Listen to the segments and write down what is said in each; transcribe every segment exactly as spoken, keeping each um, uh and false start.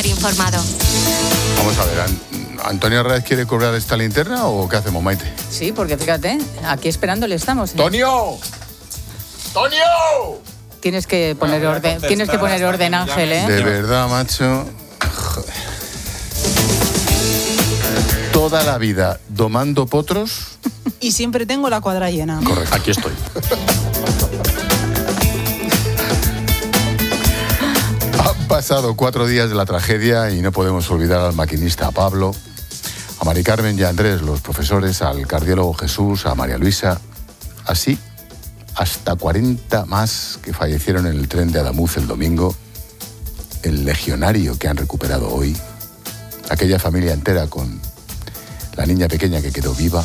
estar informado. Vamos a ver, ¿Antonio Arraiz quiere cobrar esta linterna o qué hacemos, Maite? Sí, porque fíjate, aquí esperándole estamos. ¿eh? ¡Tonio! ¡Tonio! Tienes que poner bueno, orden, tienes que poner orden, Ángel, ¿eh? De verdad, macho. Joder. Toda la vida domando potros. Y siempre tengo la cuadra llena. Correcto. Aquí estoy. Han pasado cuatro días de la tragedia y no podemos olvidar al maquinista Pablo, a Mari Carmen y a Andrés, los profesores, al cardiólogo Jesús, a María Luisa. Así, hasta cuarenta más que fallecieron en el tren de Adamuz el domingo, el legionario que han recuperado hoy, aquella familia entera con la niña pequeña que quedó viva.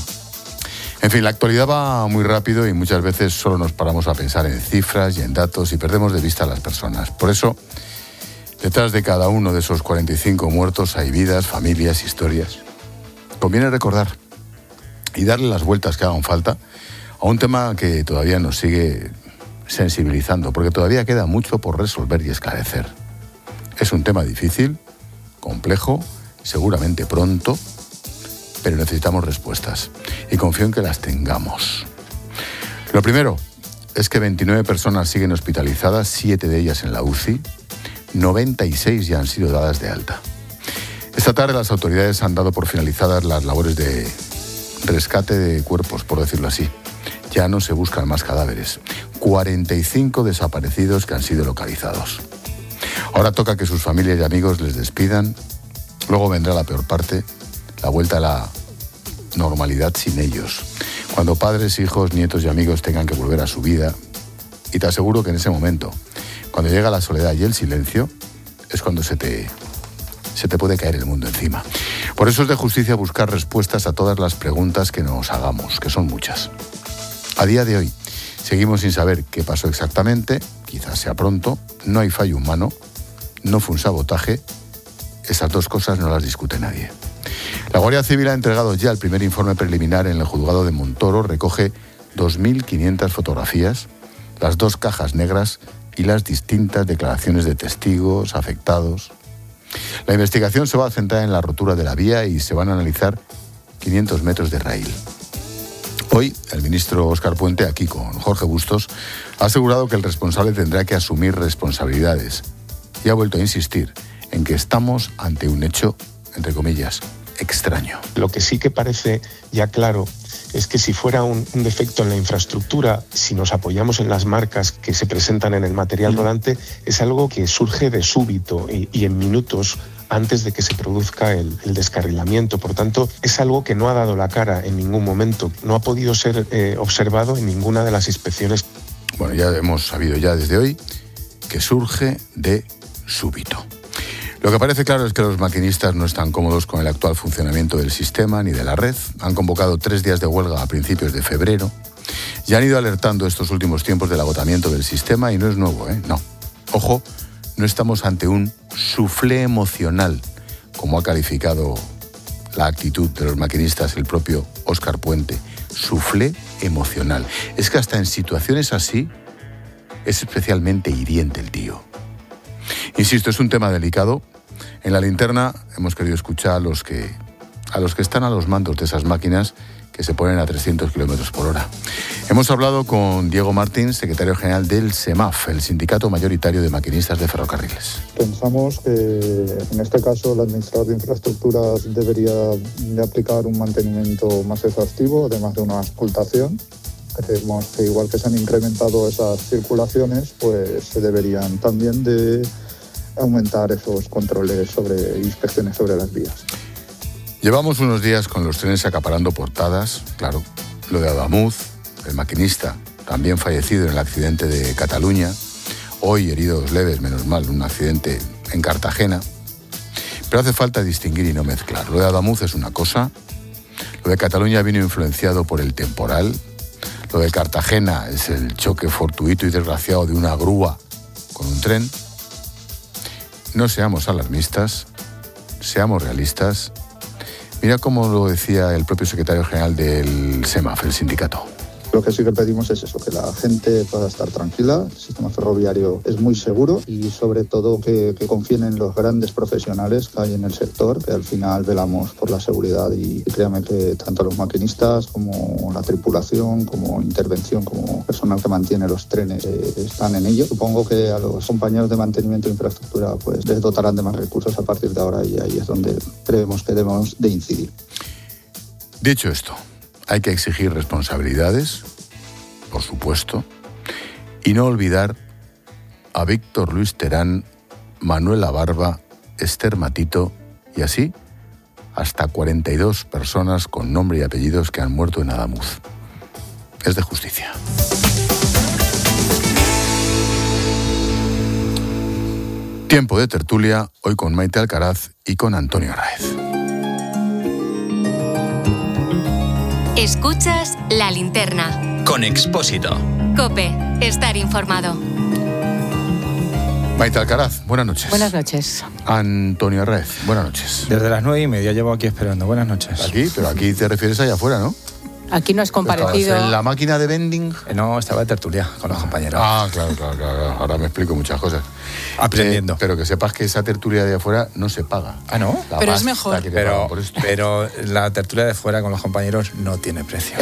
En fin, la actualidad va muy rápido y muchas veces solo nos paramos a pensar en cifras y en datos y perdemos de vista a las personas. Por eso, detrás de cada uno de esos cuarenta y cinco muertos hay vidas, familias, historias. Conviene recordar y darle las vueltas que hagan falta a un tema que todavía nos sigue sensibilizando, porque todavía queda mucho por resolver y esclarecer. Es un tema difícil, complejo, seguramente pronto, pero necesitamos respuestas y confío en que las tengamos. Lo primero es que veintinueve personas siguen hospitalizadas, siete de ellas en la U C I, noventa y seis ya han sido dadas de alta. Esta tarde las autoridades han dado por finalizadas las labores de rescate de cuerpos, por decirlo así. Ya no se buscan más cadáveres. cuarenta y cinco desaparecidos que han sido localizados. Ahora toca que sus familias y amigos les despidan. Luego vendrá la peor parte, la vuelta a la normalidad sin ellos. Cuando padres, hijos, nietos y amigos tengan que volver a su vida. Y te aseguro que en ese momento, cuando llega la soledad y el silencio, es cuando se te, se te puede caer el mundo encima. Por eso es de justicia buscar respuestas a todas las preguntas que nos hagamos, que son muchas. A día de hoy, seguimos sin saber qué pasó exactamente, quizás sea pronto, no hay fallo humano, no fue un sabotaje, esas dos cosas no las discute nadie. La Guardia Civil ha entregado ya el primer informe preliminar en el juzgado de Montoro, recoge dos mil quinientas fotografías, las dos cajas negras y las distintas declaraciones de testigos, afectados. La investigación se va a centrar en la rotura de la vía y se van a analizar quinientos metros de raíl. Hoy, el ministro Óscar Puente, aquí con Jorge Bustos, ha asegurado que el responsable tendrá que asumir responsabilidades y ha vuelto a insistir en que estamos ante un hecho, entre comillas, extraño. Lo que sí que parece ya claro es que si fuera un, un defecto en la infraestructura, si nos apoyamos en las marcas que se presentan en el material rodante, es algo que surge de súbito y, y en minutos antes de que se produzca el, el descarrilamiento. Por tanto, es algo que no ha dado la cara en ningún momento, no ha podido ser eh, observado en ninguna de las inspecciones. Bueno, ya hemos sabido ya desde hoy que surge de súbito. Lo que parece claro es que los maquinistas no están cómodos con el actual funcionamiento del sistema ni de la red. Han convocado tres días de huelga a principios de febrero y han ido alertando estos últimos tiempos del agotamiento del sistema y no es nuevo, ¿eh? No. Ojo, no estamos ante un suflé emocional, como ha calificado la actitud de los maquinistas el propio Óscar Puente. Suflé emocional. Es que hasta en situaciones así es especialmente hiriente el tío. Insisto, es un tema delicado. En la linterna hemos querido escuchar a los que, a los que están a los mandos de esas máquinas que se ponen a trescientos kilómetros por hora. Hemos hablado con Diego Martín, secretario general del SEMAF, el Sindicato Mayoritario de Maquinistas de Ferrocarriles. Pensamos que en este caso el administrador de infraestructuras debería de aplicar un mantenimiento más exhaustivo, además de una auscultación. Creemos que igual que se han incrementado esas circulaciones, pues se deberían también de aumentar esos controles sobre inspecciones sobre las vías. Llevamos unos días con los trenes acaparando portadas, claro, lo de Adamuz, el maquinista, también fallecido en el accidente de Cataluña, hoy heridos leves, menos mal, un accidente en Cartagena, pero hace falta distinguir y no mezclar. Lo de Adamuz es una cosa, lo de Cataluña vino influenciado por el temporal, lo de Cartagena es el choque fortuito y desgraciado de una grúa con un tren. No seamos alarmistas, seamos realistas. Mira cómo lo decía el propio secretario general del SEMAF, el sindicato. Lo que sí que pedimos es eso, que la gente pueda estar tranquila, el sistema ferroviario es muy seguro y sobre todo que, que confíen en los grandes profesionales que hay en el sector, que al final velamos por la seguridad y, y créame que tanto los maquinistas como la tripulación, como intervención, como personal que mantiene los trenes eh, están en ello. Supongo que a los compañeros de mantenimiento de infraestructura pues les dotarán de más recursos a partir de ahora y ahí es donde creemos que debemos de incidir. Dicho esto, hay que exigir responsabilidades, por supuesto, y no olvidar a Víctor Luis Terán, Manuela Barba, Esther Matito y así hasta cuarenta y dos personas con nombre y apellidos que han muerto en Adamuz. Es de justicia. Tiempo de tertulia, hoy con Maite Alcaraz y con Antonio Arráez. Escuchas La Linterna. Con Expósito. COPE. Estar informado. Maite Alcaraz, buenas noches. Buenas noches. Antonio Arráez, buenas noches. Desde las nueve y media llevo aquí esperando. Buenas noches. Aquí, pero aquí te refieres allá afuera, ¿no? Aquí no has comparecido. ¿En la máquina de vending? Eh, no, estaba de tertulia con los compañeros. Ah, claro, claro, claro. Ahora me explico muchas cosas. Aprendiendo. Eh, pero que sepas que esa tertulia de afuera no se paga. Ah, ¿no? La Pero es pasta mejor. que te Pero, pagan por esto. pero la tertulia de fuera con los compañeros no tiene precio.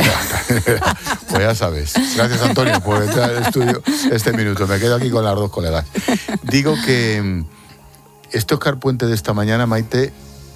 Pues ya sabes. Gracias, Antonio, por entrar al estudio este minuto. Me quedo aquí con las dos colegas. Digo que este Óscar Puente de esta mañana, Maite,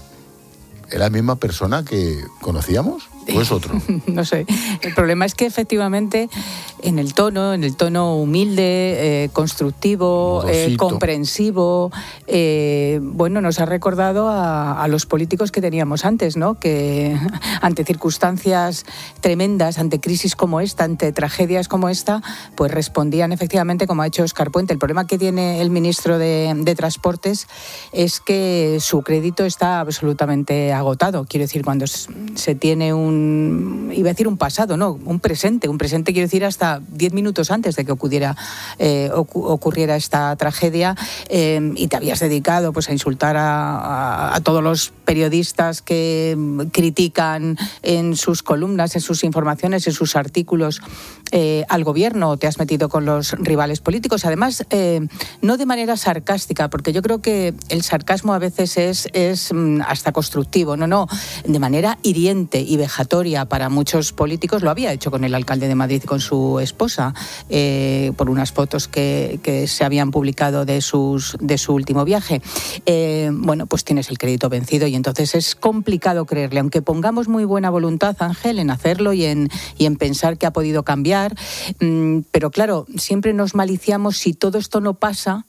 ¿es la misma persona que conocíamos? ¿O es otro? No sé. El problema es que efectivamente en el tono, en el tono humilde, eh, constructivo, eh, comprensivo, eh, bueno, nos ha recordado a, a los políticos que teníamos antes, ¿no? Que ante circunstancias tremendas, ante crisis como esta, ante tragedias como esta, pues respondían efectivamente como ha hecho Óscar Puente. El problema que tiene el ministro de, de Transportes es que su crédito está absolutamente agotado. Quiero decir, cuando se tiene un Un, iba a decir un pasado, no, un presente. Un presente quiero decir hasta diez minutos antes de que ocurriera, eh, ocu- ocurriera esta tragedia eh, y te habías dedicado pues a insultar a, a, a todos los periodistas que critican en sus columnas, en sus informaciones, en sus artículos eh, al gobierno. Te has metido con los rivales políticos. Además, eh, no de manera sarcástica, porque yo creo que el sarcasmo a veces es, es hasta constructivo. No, no, de manera hiriente y vejatoria para muchos políticos. Lo había hecho con el alcalde de Madrid y con su esposa, eh, por unas fotos que, que se habían publicado de, sus, de su último viaje. Eh, bueno, pues tienes el crédito vencido y entonces es complicado creerle, aunque pongamos muy buena voluntad, Ángel, en hacerlo y en, y en pensar que ha podido cambiar. Mm, pero claro, siempre nos maliciamos si todo esto no pasa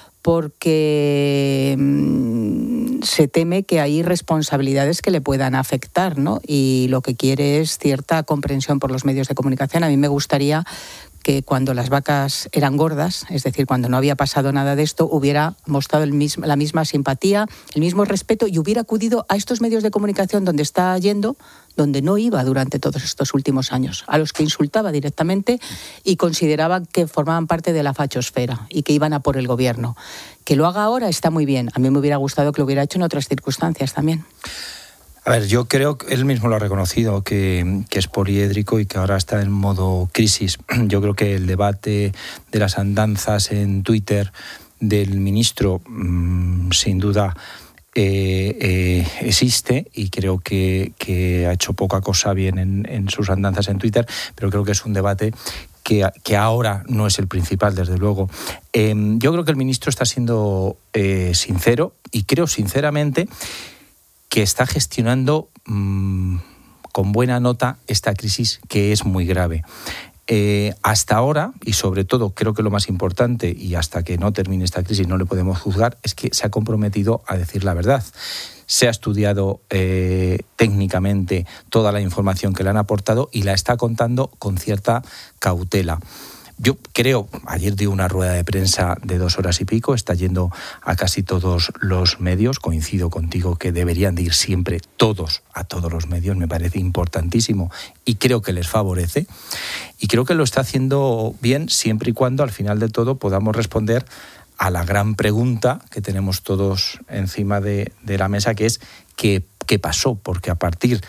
porque mmm, se teme que hay responsabilidades que le puedan afectar, ¿no? Y lo que quiere es cierta comprensión por los medios de comunicación. A mí me gustaría que cuando las vacas eran gordas, es decir, cuando no había pasado nada de esto, hubiera mostrado el mismo, la misma simpatía, el mismo respeto y hubiera acudido a estos medios de comunicación donde está yendo, donde no iba durante todos estos últimos años, a los que insultaba directamente y consideraban que formaban parte de la fachosfera y que iban a por el gobierno. Que lo haga ahora está muy bien. A mí me hubiera gustado que lo hubiera hecho en otras circunstancias también. A ver, yo creo que él mismo lo ha reconocido, que, que es poliédrico y que ahora está en modo crisis. Yo creo que el debate de las andanzas en Twitter del ministro, mmm, sin duda, eh, eh, existe y creo que, que ha hecho poca cosa bien en, en sus andanzas en Twitter, pero creo que es un debate que, que ahora no es el principal, desde luego. Eh, yo creo que el ministro está siendo eh, sincero y creo sinceramente que está gestionando mmm, con buena nota esta crisis que es muy grave. Eh, hasta ahora, y sobre todo creo que lo más importante, y hasta que no termine esta crisis no le podemos juzgar, es que se ha comprometido a decir la verdad. Se ha estudiado eh, técnicamente toda la información que le han aportado y la está contando con cierta cautela. Yo creo, ayer dio una rueda de prensa de dos horas y pico, está yendo a casi todos los medios, coincido contigo que deberían de ir siempre todos a todos los medios, me parece importantísimo y creo que les favorece y creo que lo está haciendo bien siempre y cuando al final de todo podamos responder a la gran pregunta que tenemos todos encima de, de la mesa, que es ¿qué, qué pasó? Porque a partir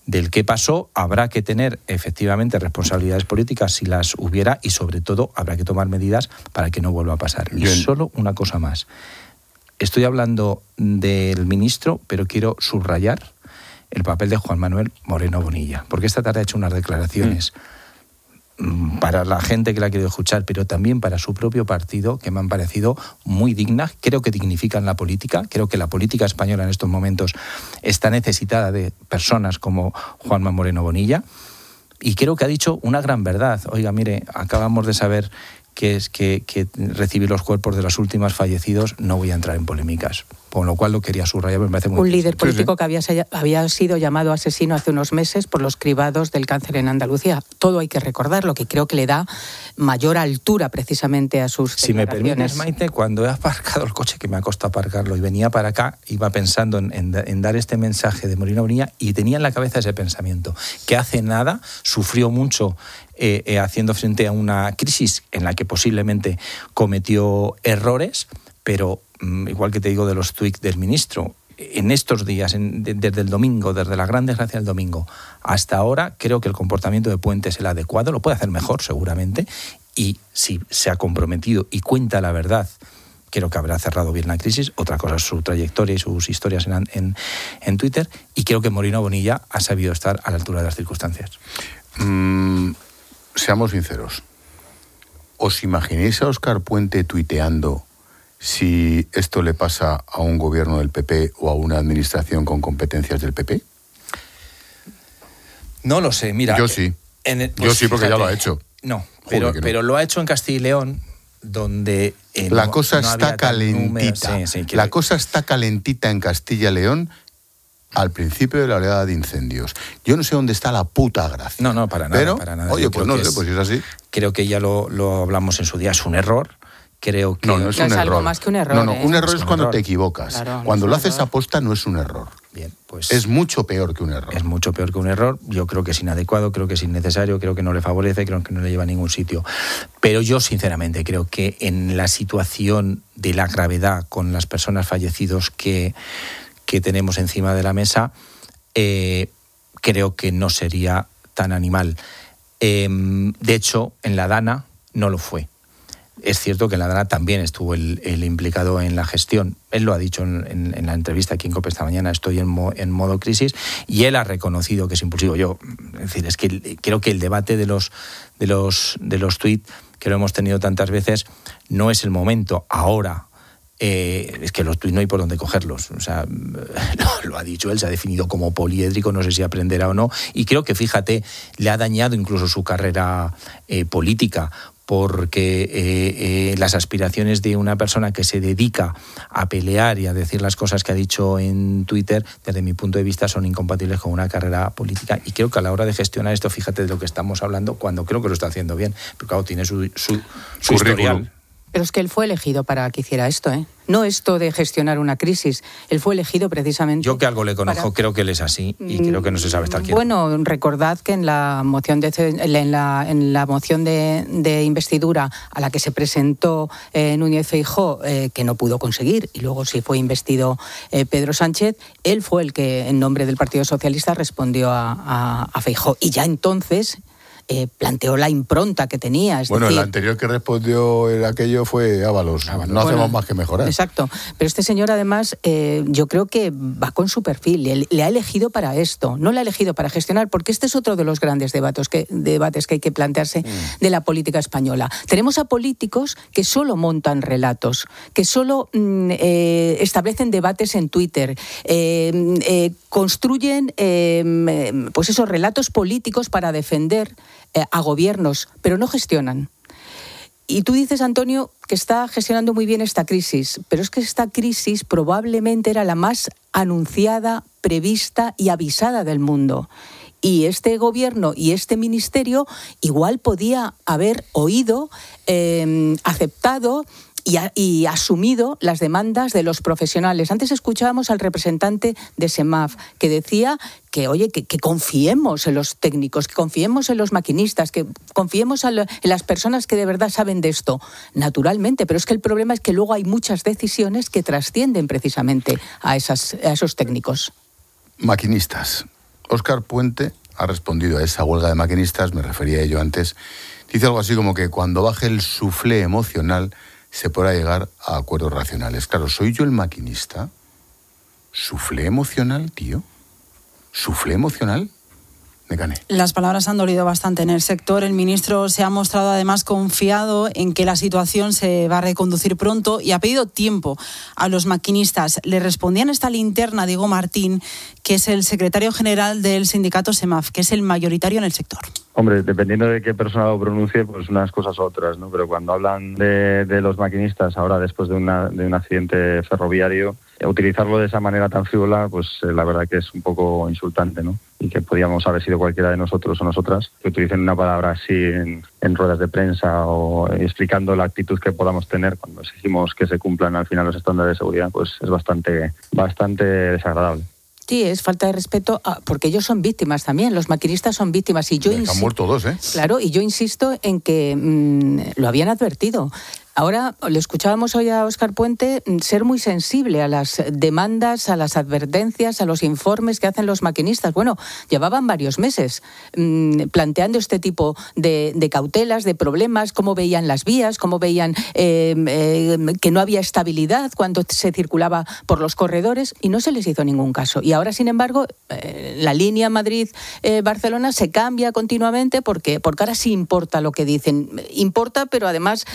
del qué pasó. Habrá que tener efectivamente responsabilidades políticas si las hubiera y sobre todo habrá que tomar medidas para que no vuelva a pasar. Y Bien. Solo una cosa más. Estoy hablando del ministro, pero quiero subrayar el papel de Juan Manuel Moreno Bonilla, porque esta tarde ha hecho unas declaraciones mm. para la gente que la ha querido escuchar, pero también para su propio partido, que me han parecido muy dignas. Creo que dignifican la política. Creo que la política española en estos momentos está necesitada de personas como Juanma Moreno Bonilla. Y creo que ha dicho una gran verdad. Oiga, mire, acabamos de saber que es que, que recibir los cuerpos de los últimos fallecidos. No voy a entrar en polémicas, con lo cual lo quería subrayar, me parece muy Un líder político sí, sí. que había, había sido llamado asesino hace unos meses por los cribados del cáncer en Andalucía. Todo hay que recordarlo, que creo que le da mayor altura precisamente a sus Si me declaraciones. permites, Maite, cuando he aparcado el coche, que me ha costado aparcarlo, y venía para acá, iba pensando en, en, en dar este mensaje de Moreno Bonilla y tenía en la cabeza ese pensamiento, que hace nada sufrió mucho eh, eh, haciendo frente a una crisis en la que posiblemente cometió errores, pero mm, igual que te digo de los tuits del ministro, en estos días, en, de, desde el domingo, desde la gran desgracia del domingo hasta ahora, creo que el comportamiento de Puente es el adecuado, lo puede hacer mejor seguramente, y si se ha comprometido y cuenta la verdad, creo que habrá cerrado bien la crisis. Otra cosa es su trayectoria y sus historias en, en, en Twitter, y creo que Moreno Bonilla ha sabido estar a la altura de las circunstancias. Mm, seamos sinceros. ¿Os imagináis a Óscar Puente tuiteando si esto le pasa a un gobierno del P P o a una administración con competencias del P P? No lo sé, mira. Yo sí. En el, pues Yo sí, porque fíjate, ya lo ha hecho. No, pero, Joder, no. pero lo ha hecho en Castilla y León, donde... Eh, La no, cosa no está calentita. Sí, sí, la cosa está calentita en Castilla y León al principio de la oleada de incendios. Yo no sé dónde está la puta gracia. No, no, para nada. Pero, para nada. oye, Yo pues creo no que sé, es, pues si es así. Creo que ya lo, lo hablamos en su día, es un error. Creo que... No, no es No un es error. algo más que un error, No, no, ¿eh? un error Es es, un cuando error. te equivocas. Claro, cuando es lo un haces error. aposta no es un error. Bien, pues... Es mucho peor que un error. Es mucho peor que un error. Yo creo que es inadecuado, creo que es innecesario, creo que no le favorece, creo que no le lleva a ningún sitio. Pero yo, sinceramente, creo que en la situación de la gravedad con las personas fallecidos que, que tenemos encima de la mesa, eh, creo que no sería tan animal. Eh, de hecho, en la Dana no lo fue. Es cierto que en la Dana también estuvo el, el implicado en la gestión. Él lo ha dicho en, en, en la entrevista aquí en COPE esta mañana, estoy en, mo, en modo crisis, y él ha reconocido que es impulsivo. Yo, es decir, es que creo que el debate de los, de los, de los tuits, que lo hemos tenido tantas veces, no es el momento ahora. Eh, es que los tuits no hay por dónde cogerlos. O sea, lo, lo ha dicho él, se ha definido como poliédrico, no sé si aprenderá o no, y creo que, fíjate, le ha dañado incluso su carrera eh, política, porque eh, eh, las aspiraciones de una persona que se dedica a pelear y a decir las cosas que ha dicho en Twitter, desde mi punto de vista, son incompatibles con una carrera política. Y creo que a la hora de gestionar esto, fíjate de lo que estamos hablando, cuando creo que lo está haciendo bien, pero claro, tiene su, su, su historial. Pero es que él fue elegido para que hiciera esto, ¿eh? No esto de gestionar una crisis. Él fue elegido precisamente... Yo que algo le conozco, para... creo que él es así y creo que no se sabe estar quieto. Bueno, recordad que en la moción de, en la, en la moción de, de investidura a la que se presentó eh, Núñez Feijóo, eh, que no pudo conseguir, y luego sí fue investido eh, Pedro Sánchez, él fue el que, en nombre del Partido Socialista, respondió a, a, a Feijóo. Y ya entonces... Eh, planteó la impronta que tenía. Es bueno, decir, el anterior que respondió en aquello fue Ábalos. No bueno, hacemos más que mejorar. Exacto. Pero este señor, además, eh, yo creo que va con su perfil. Le, le ha elegido para esto. No le ha elegido para gestionar, porque este es otro de los grandes debates que, debates que hay que plantearse mm. de la política española. Tenemos a políticos que solo montan relatos, que solo mm, eh, establecen debates en Twitter, eh, eh, construyen eh, pues esos relatos políticos para defender a gobiernos, pero no gestionan. Y tú dices, Antonio, que está gestionando muy bien esta crisis, pero es que esta crisis probablemente era la más anunciada, prevista y avisada del mundo. Y este gobierno y este ministerio igual podía haber oído, eh, aceptado Y, a, y asumido las demandas de los profesionales. Antes escuchábamos al representante de SEMAF que decía que, oye, que, que confiemos en los técnicos, que confiemos en los maquinistas, que confiemos en, lo, en las personas que de verdad saben de esto. Naturalmente, pero es que el problema es que luego hay muchas decisiones que trascienden precisamente a, esas, a esos técnicos. Maquinistas. Óscar Puente ha respondido a esa huelga de maquinistas, me refería a ello antes. Dice algo así como que cuando baje el suflé emocional se podrá llegar a acuerdos racionales. Claro, ¿soy yo el maquinista? ¿Suflé emocional, tío? ¿Suflé emocional? Me gané. Las palabras han dolido bastante en el sector. El ministro se ha mostrado además confiado en que la situación se va a reconducir pronto y ha pedido tiempo a los maquinistas. Le respondía en esta linterna Diego Martín, que es el secretario general del sindicato SEMAF, que es el mayoritario en el sector. Hombre, dependiendo de qué persona lo pronuncie, pues unas cosas u otras, ¿no? Pero cuando hablan de, de los maquinistas ahora después de, una, de un accidente ferroviario, utilizarlo de esa manera tan frívola, pues eh, la verdad que es un poco insultante, ¿no? Y que podíamos haber sido cualquiera de nosotros o nosotras que utilicen una palabra así en, en ruedas de prensa o explicando la actitud que podamos tener cuando exigimos que se cumplan al final los estándares de seguridad, pues es bastante, bastante desagradable. Sí, es falta de respeto, a, porque ellos son víctimas también, los maquinistas son víctimas. Y yo insi- han muerto dos, ¿eh? Claro, y yo insisto en que mmm, lo habían advertido. Ahora, le escuchábamos hoy a Óscar Puente ser muy sensible a las demandas, a las advertencias, a los informes que hacen los maquinistas. Bueno, llevaban varios meses mmm, planteando este tipo de, de cautelas, de problemas, cómo veían las vías, cómo veían eh, eh, que no había estabilidad cuando se circulaba por los corredores, y no se les hizo ningún caso. Y ahora, sin embargo, eh, la línea Madrid-Barcelona eh, se cambia continuamente porque, porque ahora sí importa lo que dicen. Importa, pero además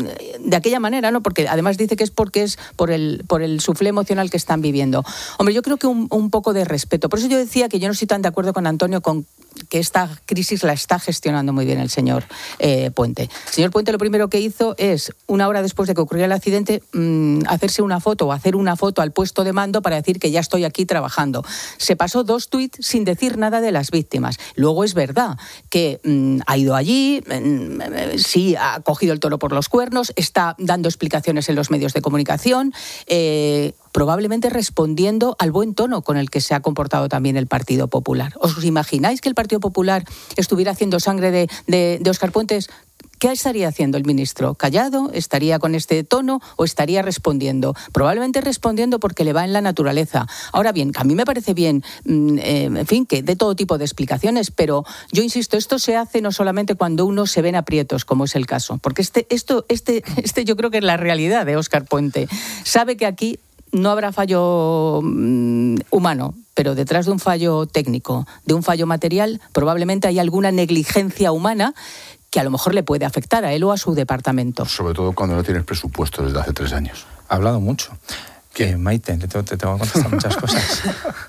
de aquella manera, ¿no? Porque además dice que es porque es por el por el suflé emocional que están viviendo. Hombre, yo creo que un, un poco de respeto. Por eso yo decía que yo no estoy tan de acuerdo con Antonio con que esta crisis la está gestionando muy bien el señor eh, Puente. El señor Puente lo primero que hizo es, una hora después de que ocurriera el accidente, mmm, hacerse una foto o hacer una foto al puesto de mando para decir que ya estoy aquí trabajando. Se pasó dos tuits sin decir nada de las víctimas. Luego es verdad que mmm, ha ido allí, mmm, sí ha cogido el toro por los cuernos, está dando explicaciones en los medios de comunicación, eh, probablemente respondiendo al buen tono con el que se ha comportado también el Partido Popular. ¿Os imagináis que el Partido Popular estuviera haciendo sangre de, de, de Óscar Puente? ¿Qué estaría haciendo el ministro? ¿Callado? ¿Estaría con este tono o estaría respondiendo? Probablemente respondiendo porque le va en la naturaleza. Ahora bien, a mí me parece bien, eh, en fin, que dé todo tipo de explicaciones, pero yo insisto, esto se hace no solamente cuando uno se ve en aprietos, como es el caso, porque este, esto, este, este yo creo que es la realidad de Óscar Puente. Sabe que aquí no habrá fallo mmm, humano, pero detrás de un fallo técnico, de un fallo material, probablemente hay alguna negligencia humana que a lo mejor le puede afectar a él o a su departamento. Sobre todo cuando no tienes presupuesto desde hace tres años. Ha hablado mucho. Eh, Maite, te, te tengo que contestar muchas cosas.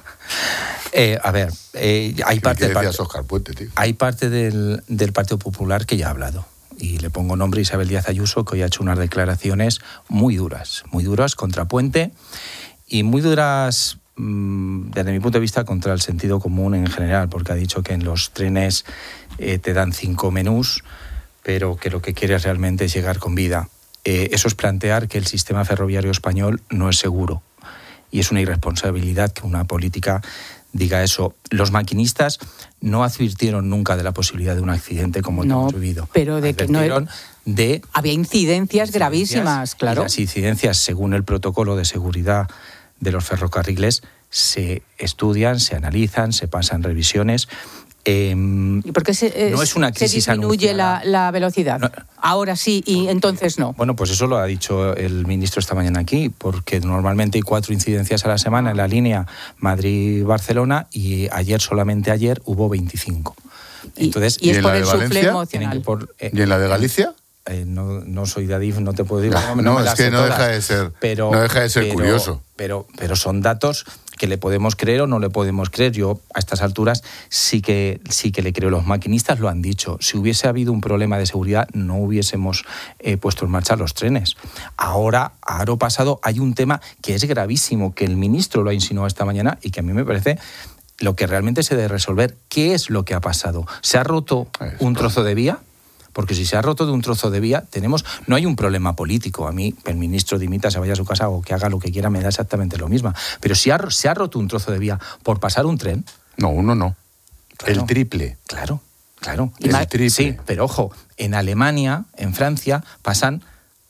eh, a ver, eh, hay, parte, ¿Qué decías, parte, Óscar Puente, tío? hay parte del, del Partido Popular que ya ha hablado. Y le pongo nombre a Isabel Díaz Ayuso, que hoy ha hecho unas declaraciones muy duras, muy duras contra Puente y muy duras mmm, desde mi punto de vista contra el sentido común en general, porque ha dicho que en los trenes eh, te dan cinco menús, pero que lo que quieres realmente es llegar con vida. Eh, eso es plantear que el sistema ferroviario español no es seguro. Y es una irresponsabilidad que una política diga eso. Los maquinistas no advirtieron nunca de la posibilidad de un accidente como el no, que hemos vivido. Pero de que no era... de había incidencias, incidencias gravísimas, claro. Y las incidencias, según el protocolo de seguridad de los ferrocarriles, se estudian, se analizan, se pasan revisiones. Eh, ¿Y por qué se, eh, no es una crisis se disminuye la, la velocidad? No, ahora sí y entonces no. Bueno, pues eso lo ha dicho el ministro esta mañana aquí, porque normalmente hay cuatro incidencias a la semana en la línea Madrid-Barcelona y ayer, solamente ayer, hubo veinticinco. Entonces, ¿Y, y es ¿y por el suflé emocional? Por, eh, ¿Y en la de Galicia? Eh, no, no soy de Adif, no te puedo decir. No, no, no es que no deja de ser, pero, no deja de ser pero, curioso. Pero, pero son datos que le podemos creer o no le podemos creer. Yo a estas alturas sí que, sí que le creo. Los maquinistas lo han dicho. Si hubiese habido un problema de seguridad, no hubiésemos eh, puesto en marcha los trenes. Ahora, a aro pasado, hay un tema que es gravísimo, que el ministro lo ha insinuado esta mañana y que a mí me parece lo que realmente se debe resolver. ¿Qué es lo que ha pasado? ¿Se ha roto un trozo de vía? Porque si se ha roto de un trozo de vía, tenemos no hay un problema político. A mí, el ministro dimita, se vaya a su casa o que haga lo que quiera, me da exactamente lo mismo. Pero si ha, se ha roto un trozo de vía por pasar un tren... No, uno no. Claro, el triple. Claro, claro. El más, triple. Sí, pero ojo, en Alemania, en Francia, pasan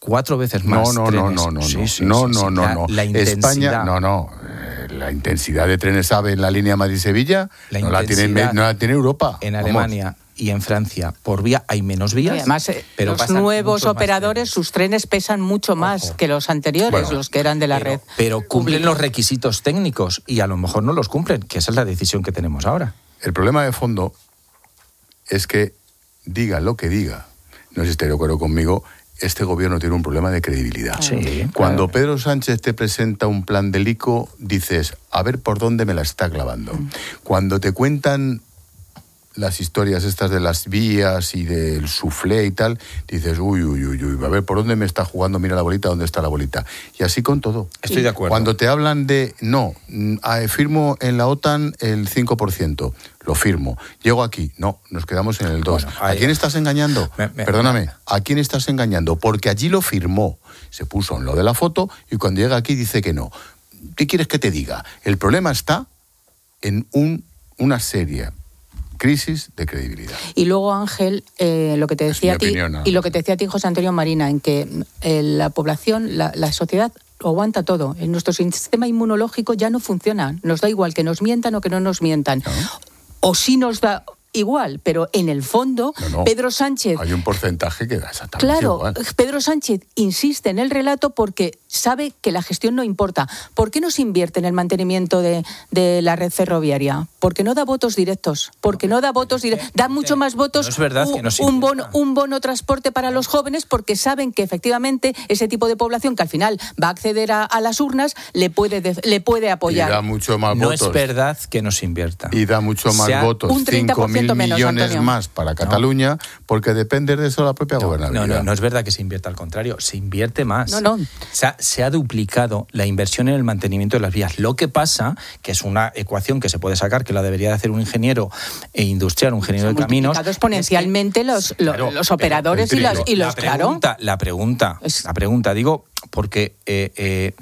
cuatro veces más no, no, trenes. No, no, no, sí, no, sí, no, sí, no, sí. no, La, no. la intensidad. España, no, no. La intensidad de trenes AVE en la línea Madrid-Sevilla la no, la tiene, no la tiene Europa. En Vamos. Alemania y en Francia por vía hay menos vías. Y además, pero los nuevos operadores, trenes. sus trenes pesan mucho más Ojo. que los anteriores, bueno, los que eran de la pero, red. Pero cumplen los requisitos técnicos y a lo mejor no los cumplen, que esa es la decisión que tenemos ahora. El problema de fondo es que diga lo que diga, no sé si esté de acuerdo conmigo, este gobierno tiene un problema de credibilidad. Sí, Cuando claro. Pedro Sánchez te presenta un plan del ICO, dices, a ver por dónde me la está clavando. Mm. Cuando te cuentan las historias estas de las vías y del soufflé y tal, dices, uy, uy, uy, uy, a ver por dónde me está jugando, mira la bolita, dónde está la bolita. Y así con todo. Estoy de acuerdo. Cuando te hablan de, no, firmo en la OTAN el cinco por ciento, lo firmo. Llego aquí, no, nos quedamos en el dos. Bueno, ¿a quién estás engañando? Me, me, Perdóname, ¿a quién estás engañando? Porque allí lo firmó, se puso en lo de la foto y cuando llega aquí dice que no. ¿Qué quieres que te diga? El problema está en un, una serie crisis de credibilidad. Y luego, Ángel, eh, lo que te decía a ti opinión, y lo que te decía a ti, José Antonio Marina, en que eh, la población, la, la sociedad aguanta todo. En nuestro sistema inmunológico ya no funciona. Nos da igual que nos mientan o que no nos mientan. ¿No? O sí nos da igual, pero en el fondo, no, no. Pedro Sánchez... Hay un porcentaje que da exactamente claro, igual. Pedro Sánchez insiste en el relato porque sabe que la gestión no importa. ¿Por qué no se invierte en el mantenimiento de, de la red ferroviaria? Porque no da votos directos. Porque no da votos directos. Da mucho más votos no es verdad un, que no se un, bono, un bono transporte para los jóvenes porque saben que efectivamente ese tipo de población que al final va a acceder a, a las urnas le puede, de, le puede apoyar. Y da mucho más no votos. No es verdad que no se invierta. Y da mucho más sea, votos. Un treinta por ciento menos, millones Antonio. más para Cataluña, no. porque depende de eso la propia no, gobernabilidad. No, no, no es verdad que se invierta, al contrario, se invierte más. No, no. Se ha, se ha duplicado la inversión en el mantenimiento de las vías. Lo que pasa, que es una ecuación que se puede sacar, que la debería de hacer un ingeniero e industrial, un ingeniero se de caminos. exponencialmente los, los, claro, los operadores y, las, y los, la pregunta, claro. La pregunta, es... la pregunta, digo, porque... Eh, eh,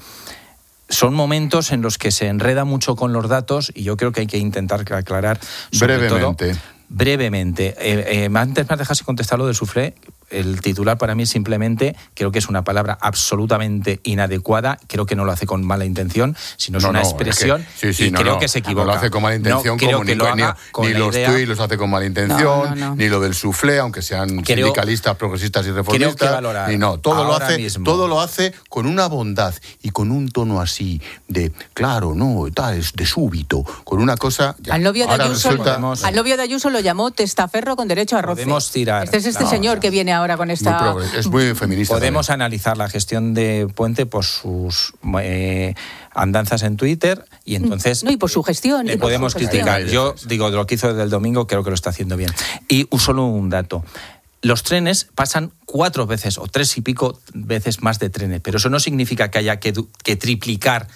son momentos en los que se enreda mucho con los datos y yo creo que hay que intentar aclarar sobre brevemente. Todo, brevemente. Eh, eh, antes me has dejado sin contestar lo del soufflé. El titular para mí simplemente creo que es una palabra absolutamente inadecuada. Creo que no lo hace con mala intención, sino es no, una no, expresión es que, sí, sí, y no, creo no, que se equivoca. No lo hace con mala intención, no, como ni, lo ni, ni los idea... tuits los hace con mala intención, no, no, no. ni lo del soufflé, aunque sean creo, sindicalistas, progresistas y reformistas. Y no, todo lo hace, mismo. todo lo hace con una bondad y con un tono así de, claro, no, tal, de súbito, con una cosa. Ya. Al novio de ahora Ayuso, resulta... podemos, al novio de Ayuso lo llamó testaferro con derecho a roce. Podemos tirar. Este es este no, señor no. que viene ahora con esta. Muy es muy feminista. Podemos también. analizar la gestión de Puente por sus eh, andanzas en Twitter y entonces no, y por su gestión le y podemos por criticar. Yo digo, de lo que hizo desde el domingo creo que lo está haciendo bien. Y solo un dato. Los trenes pasan cuatro veces o tres y pico veces más de trenes, pero eso no significa que haya que, que triplicar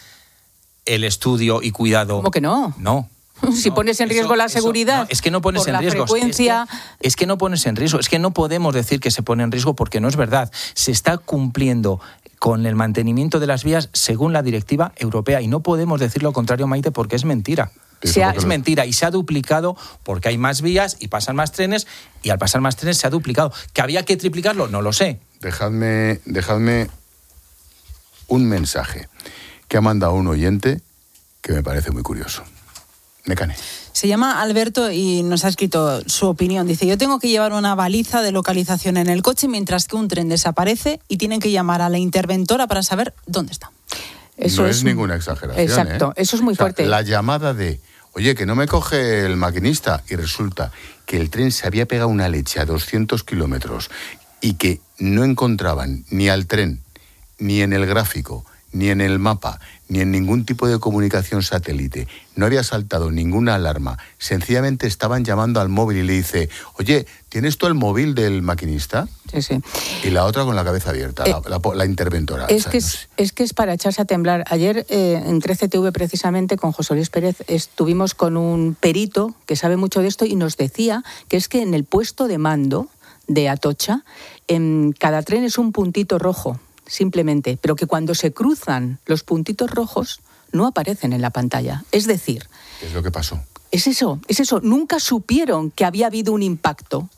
el estudio y cuidado. ¿Cómo que no? No. Si no, pones en riesgo eso, la seguridad. No, es que no pones en riesgo. Frecuencia... Es, que, es que no pones en riesgo. Es que no podemos decir que se pone en riesgo porque no es verdad. Se está cumpliendo con el mantenimiento de las vías según la directiva europea y no podemos decir lo contrario, Maite, porque es mentira. Se ha, es mentira y se ha duplicado porque hay más vías y pasan más trenes y al pasar más trenes se ha duplicado. ¿Que había que triplicarlo? No lo sé. Dejadme, dejadme un mensaje que ha mandado un oyente que me parece muy curioso. Mecane. Se llama Alberto y nos ha escrito su opinión. Dice, yo tengo que llevar una baliza de localización en el coche mientras que un tren desaparece y tienen que llamar a la interventora para saber dónde está. Eso no es, es ninguna exageración. Exacto, ¿eh? Eso es muy o sea, fuerte. La llamada de, oye, que no me coge el maquinista y resulta que el tren se había pegado una leche a doscientos kilómetros y que no encontraban ni al tren, ni en el gráfico, ni en el mapa, ni en ningún tipo de comunicación satélite. No había saltado ninguna alarma. Sencillamente estaban llamando al móvil y le dice, oye, ¿tienes tú el móvil del maquinista? Sí, sí. Y la otra con la cabeza abierta, eh, la, la, la interventora. Es, o sea, que no es, sé. es que es para echarse a temblar. Ayer eh, en trece T V precisamente con José Luis Pérez estuvimos con un perito que sabe mucho de esto y nos decía que es que en el puesto de mando de Atocha, en cada tren es un puntito rojo. Simplemente, pero que cuando se cruzan los puntitos rojos no aparecen en la pantalla. Es decir... ¿Qué es lo que pasó? Es eso, es eso. Nunca supieron que había habido un impacto.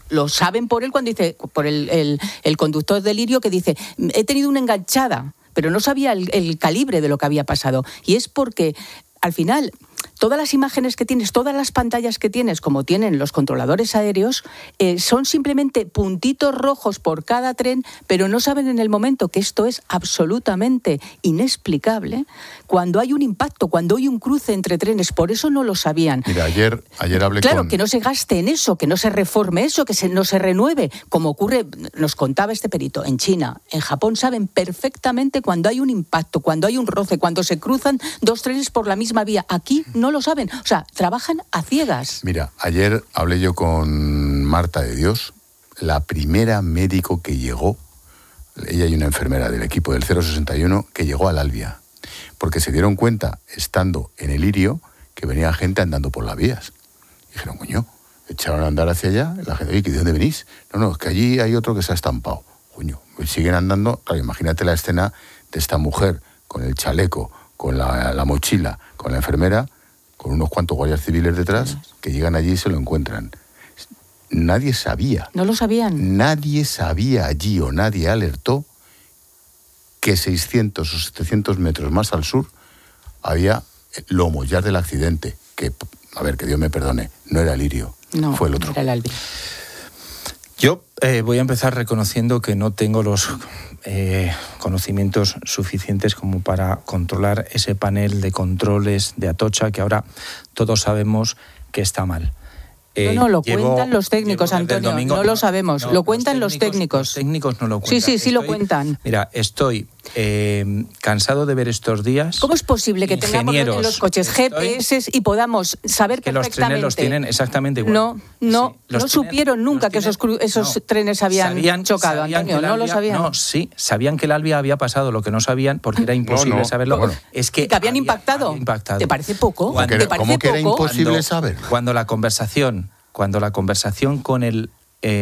lo saben por él cuando dice, por el, el, el conductor del Lirio que dice, he tenido una enganchada, pero no sabía el, el calibre de lo que había pasado. Y es porque, al final, todas las imágenes que tienes, todas las pantallas que tienes, como tienen los controladores aéreos, eh, son simplemente puntitos rojos por cada tren, pero no saben en el momento que esto es absolutamente inexplicable cuando hay un impacto, cuando hay un cruce entre trenes. Por eso no lo sabían. Mira, ayer, ayer hablé claro, con... que no se gaste en eso, que no se reforme eso, que se, no se renueve, como ocurre, nos contaba este perito, en China, en Japón saben perfectamente cuando hay un impacto, cuando hay un roce, cuando se cruzan dos trenes por la misma vía. Aquí no lo saben, o sea, trabajan a ciegas. Mira, ayer hablé yo con Marta de Dios, la primera médico que llegó, ella y una enfermera del equipo del cero sesenta y uno, que llegó al Albia, porque se dieron cuenta, estando en el Lirio, que venía gente andando por las vías. Y dijeron, coño, echaron a andar hacia allá, la gente, oye, ¿de dónde venís? No, no, es que allí hay otro que se ha estampado. Coño, pues siguen andando, claro, imagínate la escena de esta mujer con el chaleco, con la, la mochila, con la enfermera, con unos cuantos guardias civiles detrás, que llegan allí y se lo encuentran. Nadie sabía. No lo sabían. Nadie sabía allí o nadie alertó que seiscientos o setecientos metros más al sur había lomo, ya del accidente, que, a ver, que Dios me perdone, no era Lirio, no, fue el otro. Era el Albia. Yo eh, voy a empezar reconociendo que no tengo los eh, conocimientos suficientes como para controlar ese panel de controles de Atocha, que ahora todos sabemos que está mal. Eh, no, no, lo llevo, cuentan los técnicos, Antonio, domingo, no lo sabemos, no, lo cuentan los técnicos. Los técnicos no lo cuentan. Sí, sí, sí estoy, lo cuentan. Mira, estoy eh, cansado de ver estos días. ¿Cómo es posible que tengamos en los coches G P S y podamos saber que perfectamente? Los trenes los tienen exactamente igual. No, no, sí, no trenes, supieron nunca que esos, esos no, trenes habían sabían, chocado, sabían Antonio, no Albia, lo sabían. No, sí, sabían que el Albia había pasado, lo que no sabían, porque era imposible no, no, saberlo, bueno. es que, que habían había, impactado. había impactado. ¿Te parece poco? Cuando, ¿Te parece ¿Cómo que era poco? imposible cuando, saber? Cuando la conversación... Cuando la conversación con el,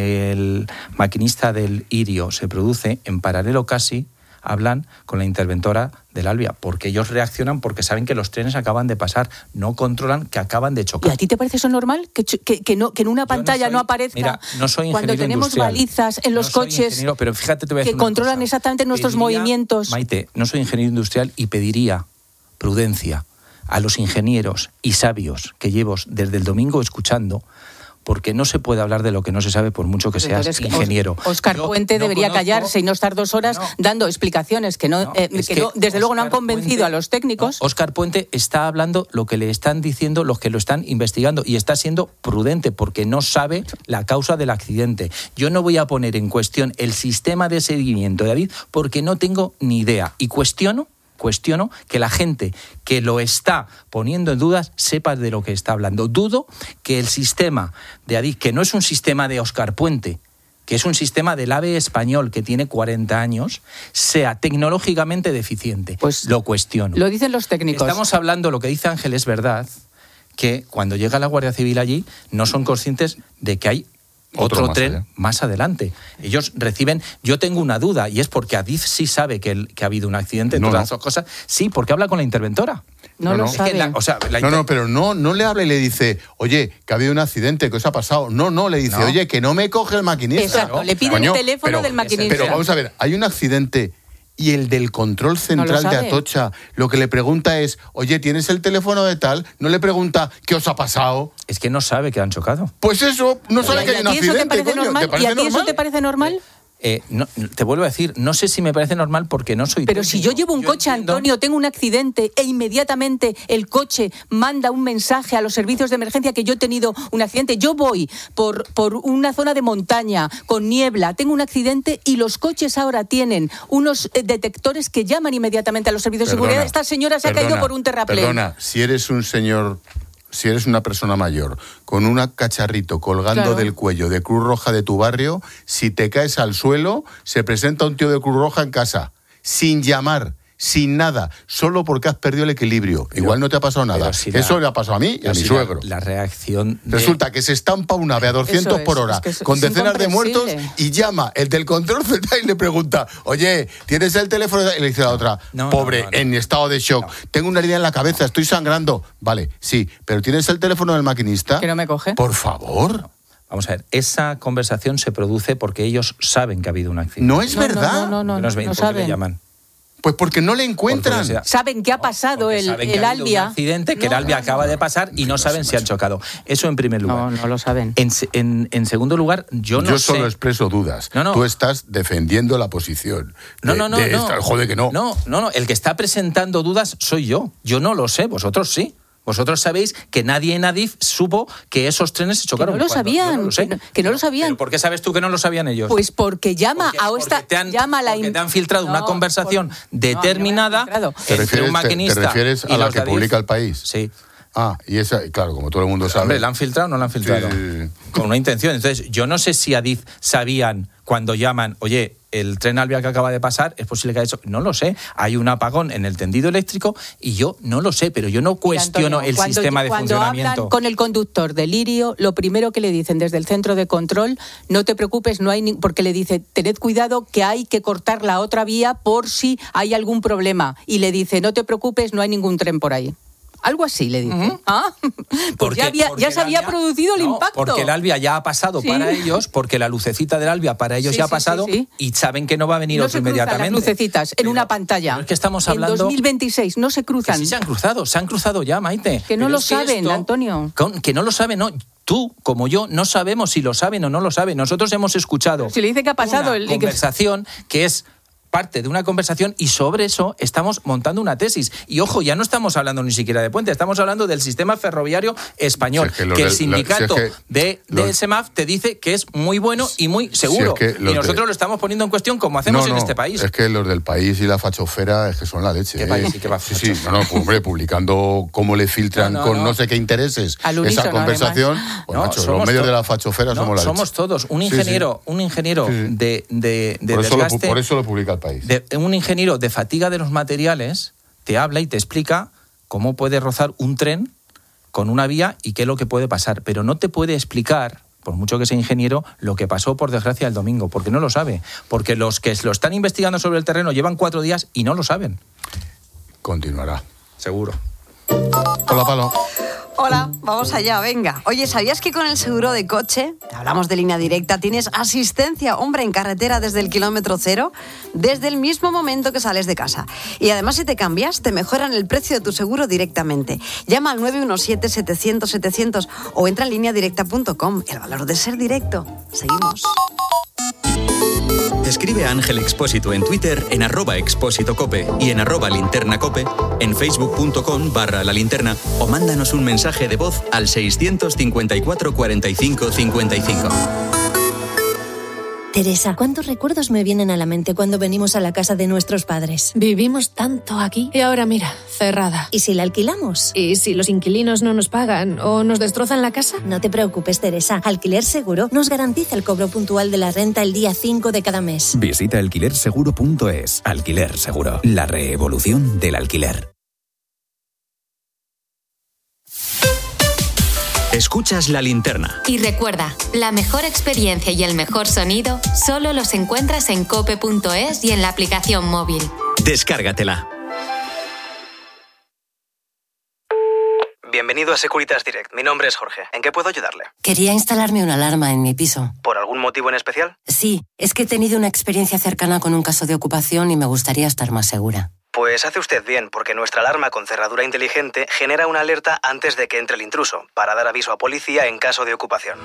el maquinista del Lirio se produce, en paralelo casi, hablan con la interventora del Albia, porque ellos reaccionan porque saben que los trenes acaban de pasar, no controlan que acaban de chocar. ¿Y a ti te parece eso normal? ¿Que, que, que, no, que en una pantalla no, soy, no aparezca mira, no soy cuando tenemos industrial, balizas en los no coches pero fíjate, te voy a que decir una controlan cosa. exactamente nuestros pediría, movimientos? Maite, no soy ingeniero industrial y pediría prudencia a los ingenieros y sabios que llevo desde el domingo escuchando, porque no se puede hablar de lo que no se sabe por mucho que seas Entonces, ingeniero. Óscar Puente no debería conozco, callarse y no estar dos horas no, dando explicaciones que, no, no, eh, que, que no, desde Óscar luego no han convencido Puente, a los técnicos. No, Óscar Puente está hablando lo que le están diciendo los que lo están investigando y está siendo prudente porque no sabe la causa del accidente. Yo no voy a poner en cuestión el sistema de seguimiento, David, porque no tengo ni idea y cuestiono Cuestiono que la gente que lo está poniendo en dudas sepa de lo que está hablando. Dudo que el sistema de Adif, que no es un sistema de Óscar Puente, que es un sistema del AVE español que tiene cuarenta años, sea tecnológicamente deficiente. Pues lo cuestiono. Lo dicen los técnicos. Estamos hablando, lo que dice Ángel es verdad, que cuando llega la Guardia Civil allí no son conscientes de que hay otro, otro más tren allá. Más adelante. Ellos reciben... Yo tengo una duda, y es porque Adif sí sabe que, el, que ha habido un accidente, no, todas no. esas cosas. Sí, porque habla con la interventora. No, no lo sabe. La, o sea, la no, no, pero no, no le habla y le dice, oye, que ha habido un accidente, que os ha pasado. No, no, le dice, no. oye, que no me coge el maquinista. Exacto, no, le pide coño, el teléfono pero, del maquinista. Pero vamos a ver, hay un accidente... Y el del control central no de Atocha lo que le pregunta es, oye, ¿tienes el teléfono de tal? No le pregunta, ¿qué os ha pasado? Es que no sabe que han chocado. Pues eso, no sabe que hay un accidente, ¿Y a ti eso te parece coño? normal? ¿Te parece ¿Y a ti normal? eso te parece normal? Eh, no, te vuelvo a decir, no sé si me parece normal porque no soy Pero técnico. Si yo llevo un yo coche, entiendo... Antonio, tengo un accidente e inmediatamente el coche manda un mensaje a los servicios de emergencia que yo he tenido un accidente. Yo voy por, por una zona de montaña con niebla, tengo un accidente y los coches ahora tienen unos detectores que llaman inmediatamente a los servicios Perdona, de seguridad. Esta señora se perdona, ha caído por un terraplén. Perdona, si eres un señor... Si eres una persona mayor con un cacharrito colgando claro. del cuello de Cruz Roja de tu barrio, si te caes al suelo, se presenta un tío de Cruz Roja en casa, sin llamar, sin nada, solo porque has perdido el equilibrio. Pero, Igual no te ha pasado nada. Si Eso la, le ha pasado a mí y a mi si suegro. La, la reacción... De... Resulta que se estampa un ave a doscientos es, por hora, es que es, con es decenas de muertos, y llama el del control central y le pregunta, oye, ¿tienes el teléfono? Y le dice a la otra, no, pobre, no, no, no. en estado de shock, no. tengo una herida en la cabeza, estoy sangrando. Vale, sí, pero ¿tienes el teléfono del maquinista? Que no me coge. Por favor. No. Vamos a ver, esa conversación se produce porque ellos saben que ha habido un accidente. No es no, verdad. No, no, no, no, no, ¿Por no qué saben. le llaman? Pues porque no le encuentran. Sea, saben que ha pasado no, el, saben el que ha habido Albia. un accidente, que no, el Albia no, acaba no. de pasar y no saben si han chocado. Eso en primer lugar. No, no lo saben. En, en, en segundo lugar, yo no Yo sé... solo expreso dudas. No, no. Tú estás defendiendo la posición. No, de, no, no, de no. esta. Joder, que no. No, no, no. El que está presentando dudas soy yo. Yo no lo sé, vosotros sí. Vosotros sabéis que nadie en Adif supo que esos trenes se chocaron. Que no lo cuando, sabían, yo no lo sé. que, no, que no lo sabían. ¿Pero por qué sabes tú que no lo sabían ellos? Pues porque llama porque, a porque esta, te han, llama a la porque te han filtrado no, una conversación por, determinada no, no ¿Te entre refieres, un maquinista te, te refieres y a la los que de Adif? publica El País? Sí. Ah, y esa, claro, como todo el mundo sabe. Hombre, ¿la han filtrado o no la han filtrado? Sí, sí, sí. Con una intención. Entonces, yo no sé si Adif sabían cuando llaman, oye, el tren Albia que acaba de pasar, es posible que haya hecho... No lo sé. Hay un apagón en el tendido eléctrico y yo no lo sé, pero yo no cuestiono Antonio, el cuando, sistema de cuando funcionamiento. Hablan con el conductor de Lirio, lo primero que le dicen desde el centro de control, no te preocupes, no hay ni... porque le dice, tened cuidado que hay que cortar la otra vía por si hay algún problema. Y le dice, no te preocupes, no hay ningún tren por ahí. Algo así le dice. Uh-huh. ¿Ah? Pues porque, ya, había, ya se había Albia, producido el no, impacto. Porque el Albia ya ha pasado sí. para ellos, porque la lucecita del Albia para ellos sí, ya ha sí, pasado sí, sí. y saben que no va a venir no otro se inmediatamente. Las lucecitas en pero, una pantalla. Pero es que estamos hablando... En dos mil veintiséis no se cruzan. Que sí se han cruzado, se han cruzado ya, Maite. Que no pero lo es que saben, esto, Antonio. Con, que no lo saben, no. Tú, como yo, no sabemos si lo saben o no lo saben. Nosotros hemos escuchado pero si le dice que ha pasado una el... conversación que es... parte de una conversación y sobre eso estamos montando una tesis. Y ojo, ya no estamos hablando ni siquiera de puente, estamos hablando del sistema ferroviario español, si es que, que el sindicato si es que de, de los, S M A F te dice que es muy bueno y muy seguro. Si es que y nosotros de, lo estamos poniendo en cuestión como hacemos no, no, en este país. Es que los del País y la fachofera es que son la leche. ¿Qué ¿eh? país y qué va sí, sí, no, no, pues, hombre, publicando cómo le filtran no, no, con no. no sé qué intereses esa conversación. Pues, no, macho, los medios de la fachofera no, somos la somos leche. todos. Un ingeniero, sí, sí. un ingeniero sí, sí. de, de, de por desgaste... Eso lo, por eso lo publica El País. De, un ingeniero de fatiga de los materiales te habla y te explica cómo puede rozar un tren con una vía y qué es lo que puede pasar, pero no te puede explicar, por mucho que sea ingeniero, lo que pasó por desgracia el domingo, porque no lo sabe, porque los que lo están investigando sobre el terreno llevan cuatro días y no lo saben. Continuará. Seguro. Hola, Palo. Hola, vamos allá, venga. Oye, ¿sabías que con el seguro de coche, hablamos de Línea Directa, tienes asistencia, hombre, en carretera desde el kilómetro cero, desde el mismo momento que sales de casa? Y además, si te cambias, te mejoran el precio de tu seguro directamente. Llama al nueve uno siete, setecientos, setecientos o entra en línea directa punto com. El valor de ser directo. Seguimos. Escribe a Ángel Expósito en Twitter en arroba expósito cope y en arroba linterna cope, en facebook.com barra la linterna o mándanos un mensaje de voz al seiscientos cincuenta y cuatro cuarenta y cinco cincuenta y cinco. Teresa, ¿cuántos recuerdos me vienen a la mente cuando venimos a la casa de nuestros padres? Vivimos tanto aquí y ahora mira, cerrada. ¿Y si la alquilamos? ¿Y si los inquilinos no nos pagan o nos destrozan la casa? No te preocupes, Teresa. Alquiler Seguro nos garantiza el cobro puntual de la renta el día cinco de cada mes. Visita alquiler seguro punto es. Alquiler Seguro, la revolución del alquiler. Escuchas La Linterna. Y recuerda, la mejor experiencia y el mejor sonido solo los encuentras en cope punto es y en la aplicación móvil. Descárgatela. Bienvenido a Securitas Direct. Mi nombre es Jorge. ¿En qué puedo ayudarle? Quería instalarme una alarma en mi piso. ¿Por algún motivo en especial? Sí, es que he tenido una experiencia cercana con un caso de ocupación y me gustaría estar más segura. Pues hace usted bien, porque nuestra alarma con cerradura inteligente genera una alerta antes de que entre el intruso, para dar aviso a policía en caso de ocupación.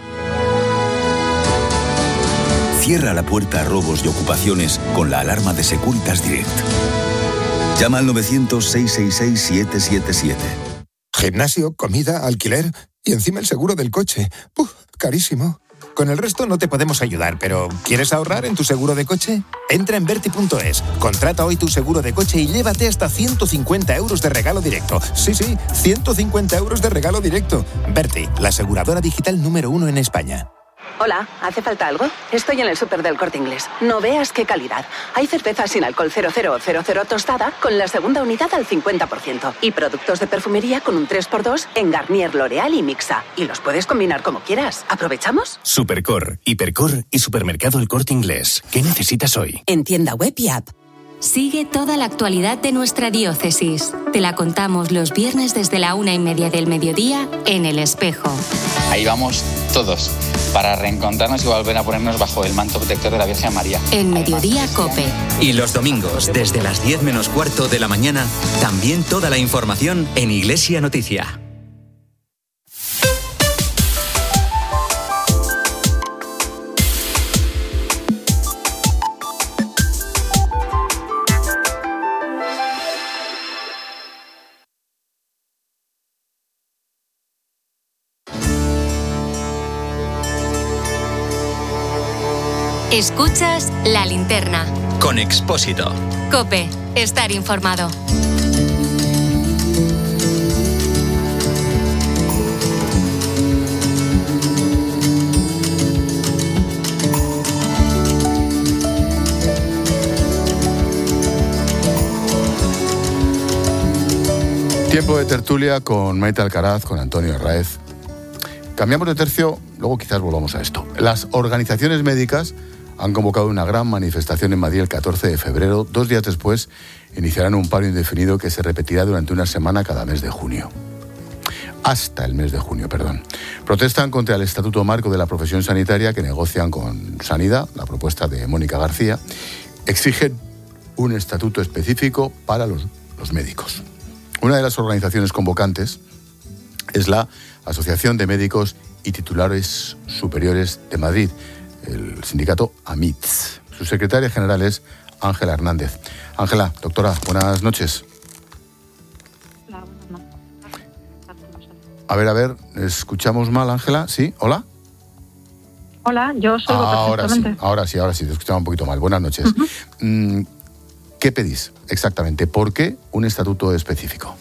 Cierra la puerta a robos y ocupaciones con la alarma de Securitas Direct. Llama al novecientos, seiscientos sesenta y seis, siete siete siete. Gimnasio, comida, alquiler y encima el seguro del coche. ¡Uf! Carísimo. Con el resto no te podemos ayudar, pero ¿quieres ahorrar en tu seguro de coche? Entra en Berti punto es, contrata hoy tu seguro de coche y llévate hasta ciento cincuenta euros de regalo directo. Sí, sí, ciento cincuenta euros de regalo directo. Berti, la aseguradora digital número uno en España. Hola, ¿hace falta algo? Estoy en el súper del Corte Inglés. No veas qué calidad. Hay cerveza sin alcohol cero cero cero cero tostada con la segunda unidad al cincuenta por ciento. Y productos de perfumería con un tres por dos en Garnier, L'Oréal y Mixa. Y los puedes combinar como quieras. ¿Aprovechamos? Supercor, Hipercor y Supermercado El Corte Inglés. ¿Qué necesitas hoy? En tienda web y app. Sigue toda la actualidad de nuestra diócesis. Te la contamos los viernes desde la una y media del mediodía en El Espejo. Ahí vamos todos. para reencontrarnos y volver a ponernos bajo el manto protector de la Virgen María. En Mediodía Cope. Y los domingos, desde las diez menos cuarto de la mañana, también toda la información en Iglesia Noticia. Escuchas La Linterna. Con Expósito. Cope, estar informado. Tiempo de tertulia con Maite Alcaraz, con Antonio Arraez. Cambiamos de tercio, luego quizás volvamos a esto. Las organizaciones médicas han convocado una gran manifestación en Madrid el catorce de febrero. Dos días después iniciarán un paro indefinido que se repetirá durante una semana cada mes de junio. Hasta el mes de junio, perdón. Protestan contra el Estatuto Marco de la Profesión Sanitaria que negocian con Sanidad, la propuesta de Mónica García. Exigen un estatuto específico para los, los médicos. Una de las organizaciones convocantes es la Asociación de Médicos y Titulares Superiores de Madrid, el sindicato AMITS. Su secretaria general es Ángela Hernández. Ángela, doctora, buenas noches. Hola, buenas noches. A ver, a ver, ¿escuchamos mal, Ángela? ¿Sí? ¿Hola? Hola, yo soy ah, ahora sí, perfectamente. ahora sí, ahora sí, te escuchaba un poquito mal. Buenas noches. Uh-huh. Mm, ¿Qué pedís exactamente? ¿Por qué un estatuto específico?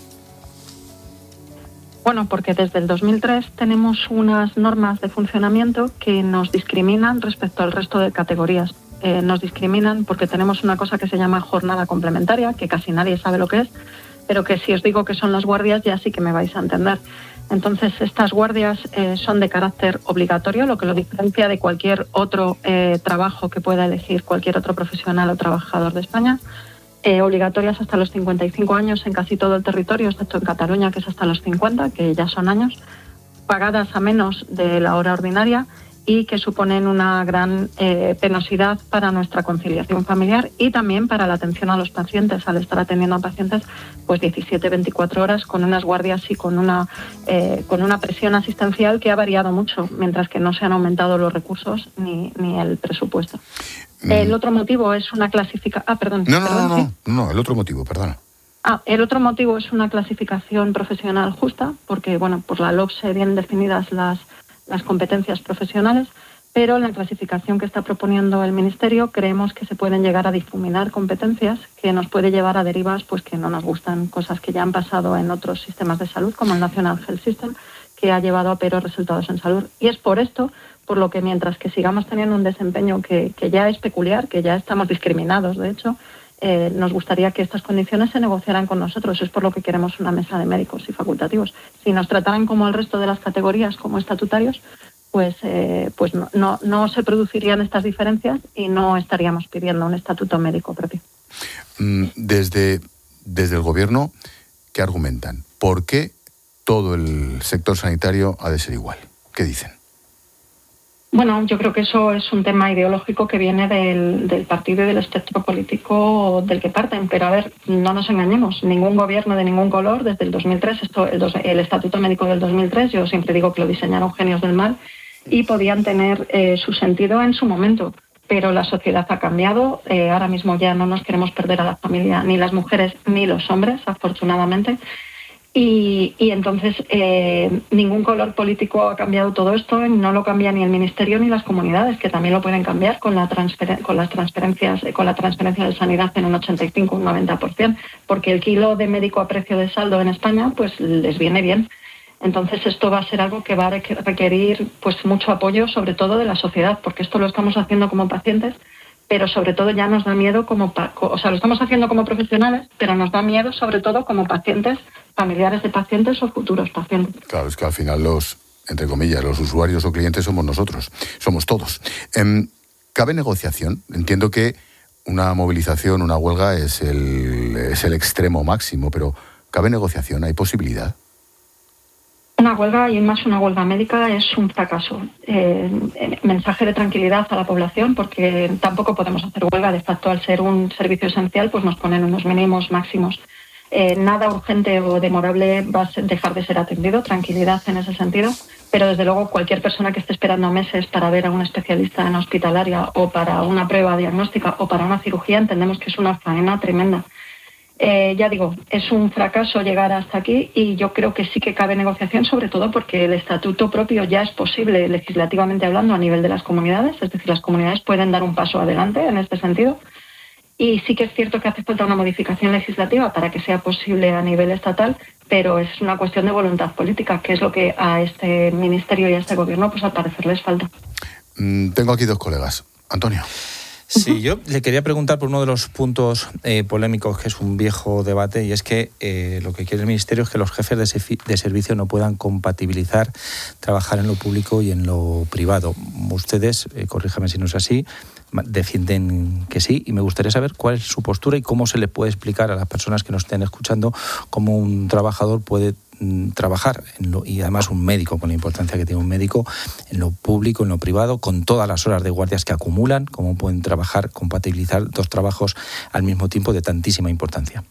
Bueno, porque desde el dos mil tres tenemos unas normas de funcionamiento que nos discriminan respecto al resto de categorías. Eh, nos discriminan porque tenemos una cosa que se llama jornada complementaria, que casi nadie sabe lo que es, pero que si os digo que son las guardias ya sí que me vais a entender. Entonces, estas guardias eh, son de carácter obligatorio, lo que lo diferencia de cualquier otro eh, trabajo que pueda elegir cualquier otro profesional o trabajador de España. Eh, obligatorias hasta los cincuenta y cinco años en casi todo el territorio, excepto en Cataluña, que es hasta los cincuenta, que ya son años, pagadas a menos de la hora ordinaria y que suponen una gran eh, penosidad para nuestra conciliación familiar y también para la atención a los pacientes, al estar atendiendo a pacientes pues diecisiete, veinticuatro horas con unas guardias y con una, eh, con una presión asistencial que ha variado mucho, mientras que no se han aumentado los recursos ni, ni el presupuesto. El otro motivo es una clasificación... Ah, perdón. No, no, perdón, no, ¿sí? no, no, el otro motivo, perdona. Ah, el otro motivo es una clasificación profesional justa, porque, bueno, por la LOPSE vienen definidas las, las competencias profesionales, pero en la clasificación que está proponiendo el Ministerio creemos que se pueden llegar a difuminar competencias que nos puede llevar a derivas pues que no nos gustan, cosas que ya han pasado en otros sistemas de salud, como el National Health System, que ha llevado a peores resultados en salud. Y es por esto por lo que mientras que sigamos teniendo un desempeño que, que ya es peculiar, que ya estamos discriminados, de hecho, eh, nos gustaría que estas condiciones se negociaran con nosotros. Es por lo que queremos una mesa de médicos y facultativos. Si nos trataran como el resto de las categorías, como estatutarios, pues, eh, pues no, no, no se producirían estas diferencias y no estaríamos pidiendo un estatuto médico propio. Desde, desde el Gobierno, ¿qué argumentan? ¿Por qué todo el sector sanitario ha de ser igual? ¿Qué dicen? Bueno, yo creo que eso es un tema ideológico que viene del, del partido y del espectro político del que parten. Pero, a ver, no nos engañemos. Ningún gobierno de ningún color, desde el dos mil tres, esto, el, dos, el Estatuto Médico del dos mil tres, yo siempre digo que lo diseñaron genios del mal y podían tener eh, su sentido en su momento. Pero la sociedad ha cambiado. Eh, ahora mismo ya no nos queremos perder a la familia, ni las mujeres ni los hombres, afortunadamente. Y, y entonces eh, ningún color político ha cambiado todo esto, no lo cambia ni el Ministerio ni las comunidades, que también lo pueden cambiar con la transferen- con las transferencias, con la transferencia de sanidad en un ochenta y cinco, un noventa por ciento, porque el kilo de médico a precio de saldo en España pues les viene bien. Entonces esto va a ser algo que va a requerir pues mucho apoyo, sobre todo de la sociedad, porque esto lo estamos haciendo como pacientes, pero sobre todo ya nos da miedo como, o sea, lo estamos haciendo como profesionales, pero nos da miedo sobre todo como pacientes, familiares de pacientes o futuros pacientes. Claro, es que al final los, entre comillas, los usuarios o clientes somos nosotros, somos todos. Eh, ¿Cabe negociación? Entiendo que una movilización, una huelga es el, es el extremo máximo, pero ¿cabe negociación? ¿Hay posibilidad? Una huelga, y más una huelga médica, es un fracaso. Eh, mensaje de tranquilidad a la población, porque tampoco podemos hacer huelga. De facto, al ser un servicio esencial, pues nos ponen unos mínimos máximos. Eh, nada urgente o demorable va a dejar de ser atendido. Tranquilidad en ese sentido. Pero desde luego cualquier persona que esté esperando meses para ver a un especialista en hospitalaria o para una prueba diagnóstica o para una cirugía, entendemos que es una faena tremenda. Eh, ya digo, es un fracaso llegar hasta aquí, y yo creo que sí que cabe negociación, sobre todo porque el estatuto propio ya es posible legislativamente hablando a nivel de las comunidades, es decir, las comunidades pueden dar un paso adelante en este sentido, y sí que es cierto que hace falta una modificación legislativa para que sea posible a nivel estatal, pero es una cuestión de voluntad política, que es lo que a este ministerio y a este gobierno, pues al parecer les falta. Mm, tengo aquí dos colegas. Antonio. Sí, yo le quería preguntar por uno de los puntos eh, polémicos, que es un viejo debate, y es que eh, lo que quiere el Ministerio es que los jefes de, se- de servicio no puedan compatibilizar trabajar en lo público y en lo privado. Ustedes, eh, corríjame si no es así, defienden que sí, y me gustaría saber cuál es su postura y cómo se le puede explicar a las personas que nos estén escuchando cómo un trabajador puede trabajar en lo, y además un médico, con la importancia que tiene un médico, en lo público, en lo privado, con todas las horas de guardias que acumulan, cómo pueden trabajar, compatibilizar dos trabajos al mismo tiempo de tantísima importancia.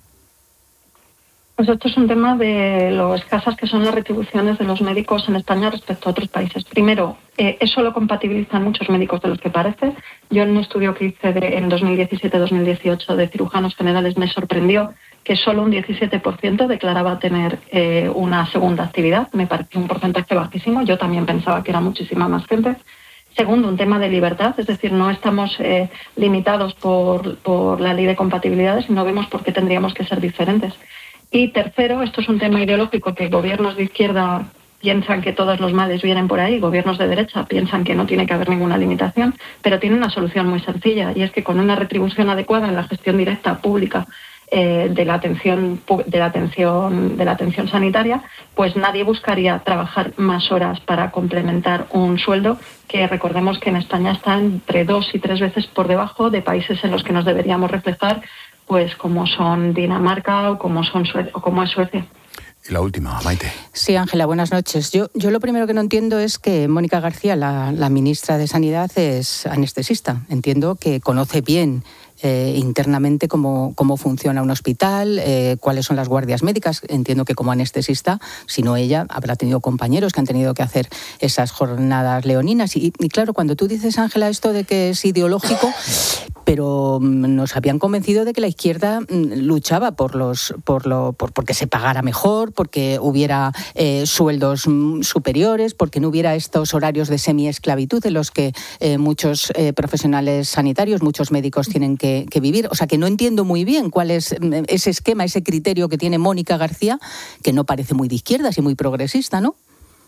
Pues esto es un tema de lo escasas que son las retribuciones de los médicos en España respecto a otros países. Primero, eh, eso lo compatibilizan muchos médicos de los que parece. Yo en un estudio que hice de, en dos mil diecisiete dos mil dieciocho de cirujanos generales me sorprendió que solo un diecisiete por ciento declaraba tener eh, una segunda actividad. Me pareció un porcentaje bajísimo. Yo también pensaba que era muchísima más gente. Segundo, un tema de libertad, es decir, no estamos eh, limitados por, por la ley de compatibilidades y no vemos por qué tendríamos que ser diferentes. Y tercero, esto es un tema ideológico que gobiernos de izquierda piensan que todos los males vienen por ahí, gobiernos de derecha piensan que no tiene que haber ninguna limitación, pero tiene una solución muy sencilla, y es que con una retribución adecuada en la gestión directa pública eh, de la atención de la atención de la atención sanitaria, pues nadie buscaría trabajar más horas para complementar un sueldo que, recordemos que en España está entre dos y tres veces por debajo de países en los que nos deberíamos reflejar, pues como son Dinamarca o como son Sue- o como es Suecia. Y la última, Maite. Sí, Ángela, buenas noches. Yo, yo lo primero que no entiendo es que Mónica García, la, la ministra de Sanidad, es anestesista. Entiendo que conoce bien eh, internamente cómo, cómo funciona un hospital, eh, cuáles son las guardias médicas. Entiendo que como anestesista, si no ella, habrá tenido compañeros que han tenido que hacer esas jornadas leoninas. Y, y claro, cuando tú dices, Ángela, esto de que es ideológico, pero nos habían convencido de que la izquierda luchaba por los por lo por porque se pagara mejor, porque hubiera eh, sueldos superiores, porque no hubiera estos horarios de semiesclavitud en los que eh, muchos eh, profesionales sanitarios, muchos médicos tienen que, que vivir. O sea, que no entiendo muy bien cuál es ese esquema, ese criterio que tiene Mónica García, que no parece muy de izquierdas y muy progresista, ¿no?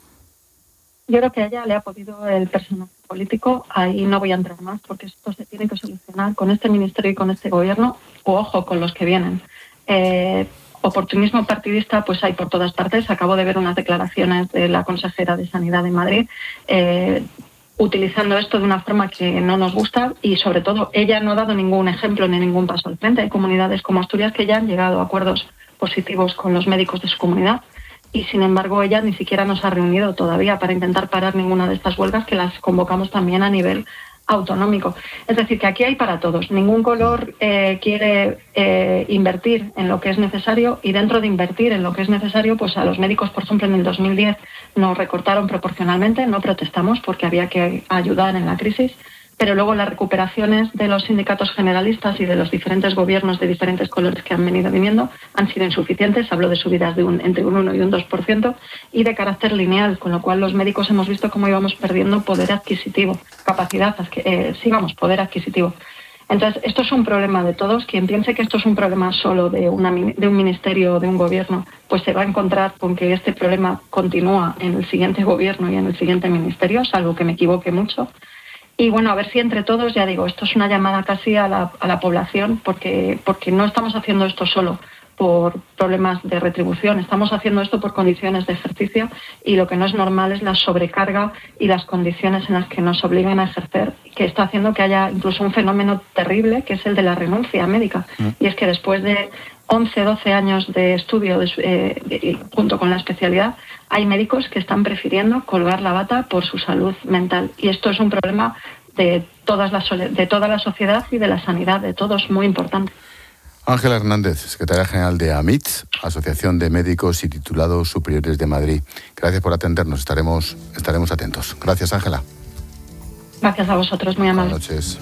Yo creo que a ella le ha podido el personaje político, ahí no voy a entrar más porque esto se tiene que solucionar con este ministerio y con este gobierno, o ojo, con los que vienen. Eh, oportunismo partidista pues hay por todas partes. Acabo de ver unas declaraciones de la consejera de Sanidad de Madrid eh, utilizando esto de una forma que no nos gusta, y sobre todo ella no ha dado ningún ejemplo ni ningún paso al frente. Hay comunidades como Asturias que ya han llegado a acuerdos positivos con los médicos de su comunidad, y sin embargo ella ni siquiera nos ha reunido todavía para intentar parar ninguna de estas huelgas, que las convocamos también a nivel autonómico. Es decir, que aquí hay para todos. Ningún color eh, quiere eh, invertir en lo que es necesario, y dentro de invertir en lo que es necesario, pues a los médicos, por ejemplo, en el dos mil diez nos recortaron proporcionalmente, no protestamos porque había que ayudar en la crisis, pero luego las recuperaciones de los sindicatos generalistas y de los diferentes gobiernos de diferentes colores que han venido viniendo han sido insuficientes. Hablo de subidas de un, entre un uno y un dos por ciento y de carácter lineal, con lo cual los médicos hemos visto cómo íbamos perdiendo poder adquisitivo, capacidad, eh, sí, vamos, poder adquisitivo. Entonces, esto es un problema de todos. Quien piense que esto es un problema solo de, una, de un ministerio o de un gobierno, pues se va a encontrar con que este problema continúa en el siguiente gobierno y en el siguiente ministerio, salvo que me equivoque mucho. Y bueno, a ver si entre todos, ya digo, esto es una llamada casi a la, a la población, porque, porque no estamos haciendo esto solo por problemas de retribución, estamos haciendo esto por condiciones de ejercicio, y lo que no es normal es la sobrecarga y las condiciones en las que nos obligan a ejercer, que está haciendo que haya incluso un fenómeno terrible, que es el de la renuncia médica. Mm. Y es que después de once, doce años de estudio de, eh, junto con la especialidad, hay médicos que están prefiriendo colgar la bata por su salud mental. Y esto es un problema de, todas las, de toda la sociedad y de la sanidad, de todos, muy importante. Ángela Hernández, secretaria general de AMIT, Asociación de Médicos y Titulados Superiores de Madrid. Gracias por atendernos, estaremos, estaremos atentos. Gracias, Ángela. Gracias a vosotros, muy amable. Buenas noches.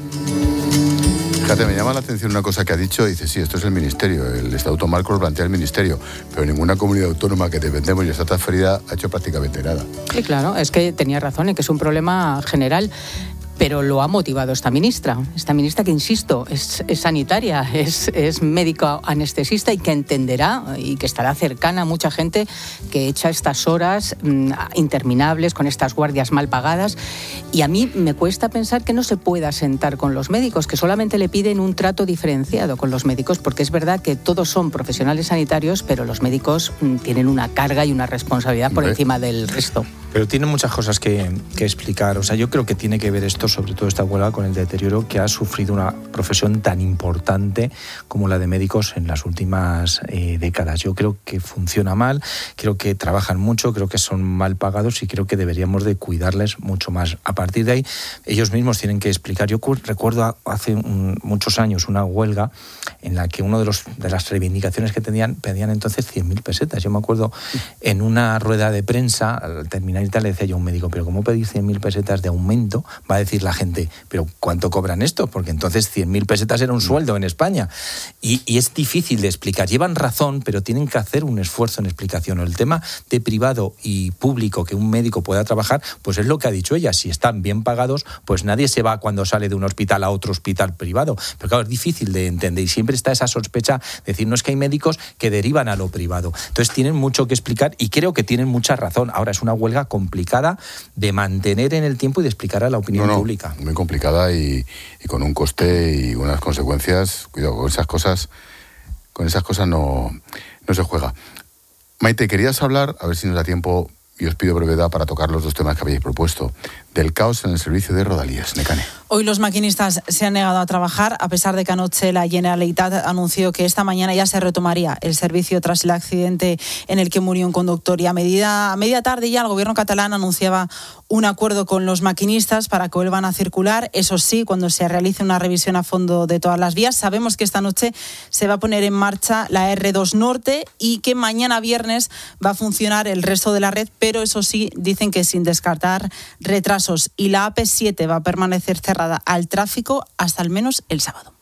Fíjate, me llama la atención una cosa que ha dicho, dice, sí, esto es el Ministerio, el Estatuto Marco lo plantea el Ministerio, pero ninguna comunidad autónoma que dependemos y está transferida ha hecho prácticamente nada. Sí, claro, es que tenía razón en que es un problema general. Pero lo ha motivado esta ministra, esta ministra que, insisto, es, es sanitaria, es, es médico anestesista y que entenderá y que estará cercana a mucha gente que echa estas horas mmm, interminables con estas guardias mal pagadas. Y a mí me cuesta pensar que no se pueda sentar con los médicos, que solamente le piden un trato diferenciado con los médicos, porque es verdad que todos son profesionales sanitarios, pero los médicos mmm, tienen una carga y una responsabilidad por encima del resto. Pero tiene muchas cosas que, que explicar. O sea, yo creo que tiene que ver esto, sobre todo esta huelga, con el deterioro que ha sufrido una profesión tan importante como la de médicos en las últimas eh, décadas. Yo creo que funciona mal, creo que trabajan mucho, creo que son mal pagados y creo que deberíamos de cuidarles mucho más. A partir de ahí, ellos mismos tienen que explicar. Yo recuerdo hace un, muchos años una huelga en la que uno de, los, de las reivindicaciones que tenían, pedían entonces cien mil pesetas. Yo me acuerdo en una rueda de prensa, al terminar y tal, le decía yo a un médico, pero ¿cómo pedir cien mil pesetas de aumento? Va a decir la gente, pero ¿cuánto cobran esto? Porque entonces cien mil pesetas era un sueldo en España. Y, y es difícil de explicar. Llevan razón, pero tienen que hacer un esfuerzo en explicación. El tema de privado y público, que un médico pueda trabajar, pues es lo que ha dicho ella. Si están bien pagados, pues nadie se va cuando sale de un hospital a otro hospital privado. Pero claro, es difícil de entender y siempre está esa sospecha de decir, no, es que hay médicos que derivan a lo privado. Entonces tienen mucho que explicar y creo que tienen mucha razón. Ahora es una huelga complicada de mantener en el tiempo y de explicar a la opinión no, no, pública. Muy complicada y, y con un coste y unas consecuencias. Cuidado, con esas cosas, con esas cosas no, no se juega. Maite, querías hablar, a ver si nos da tiempo, y os pido brevedad para tocar los dos temas que habéis propuesto, del caos en el servicio de Rodalies. Necane. Hoy los maquinistas se han negado a trabajar, a pesar de que anoche la Generalitat anunció que esta mañana ya se retomaría el servicio tras el accidente en el que murió un conductor. Y a, medida, a media tarde ya el gobierno catalán anunciaba un acuerdo con los maquinistas para que vuelvan a circular. Eso sí, cuando se realice una revisión a fondo de todas las vías. Sabemos que esta noche se va a poner en marcha la erre dos Norte y que mañana viernes va a funcionar el resto de la red, pero eso sí, dicen que sin descartar retrasos. Y la A P siete va a permanecer cerrada al tráfico hasta al menos el sábado.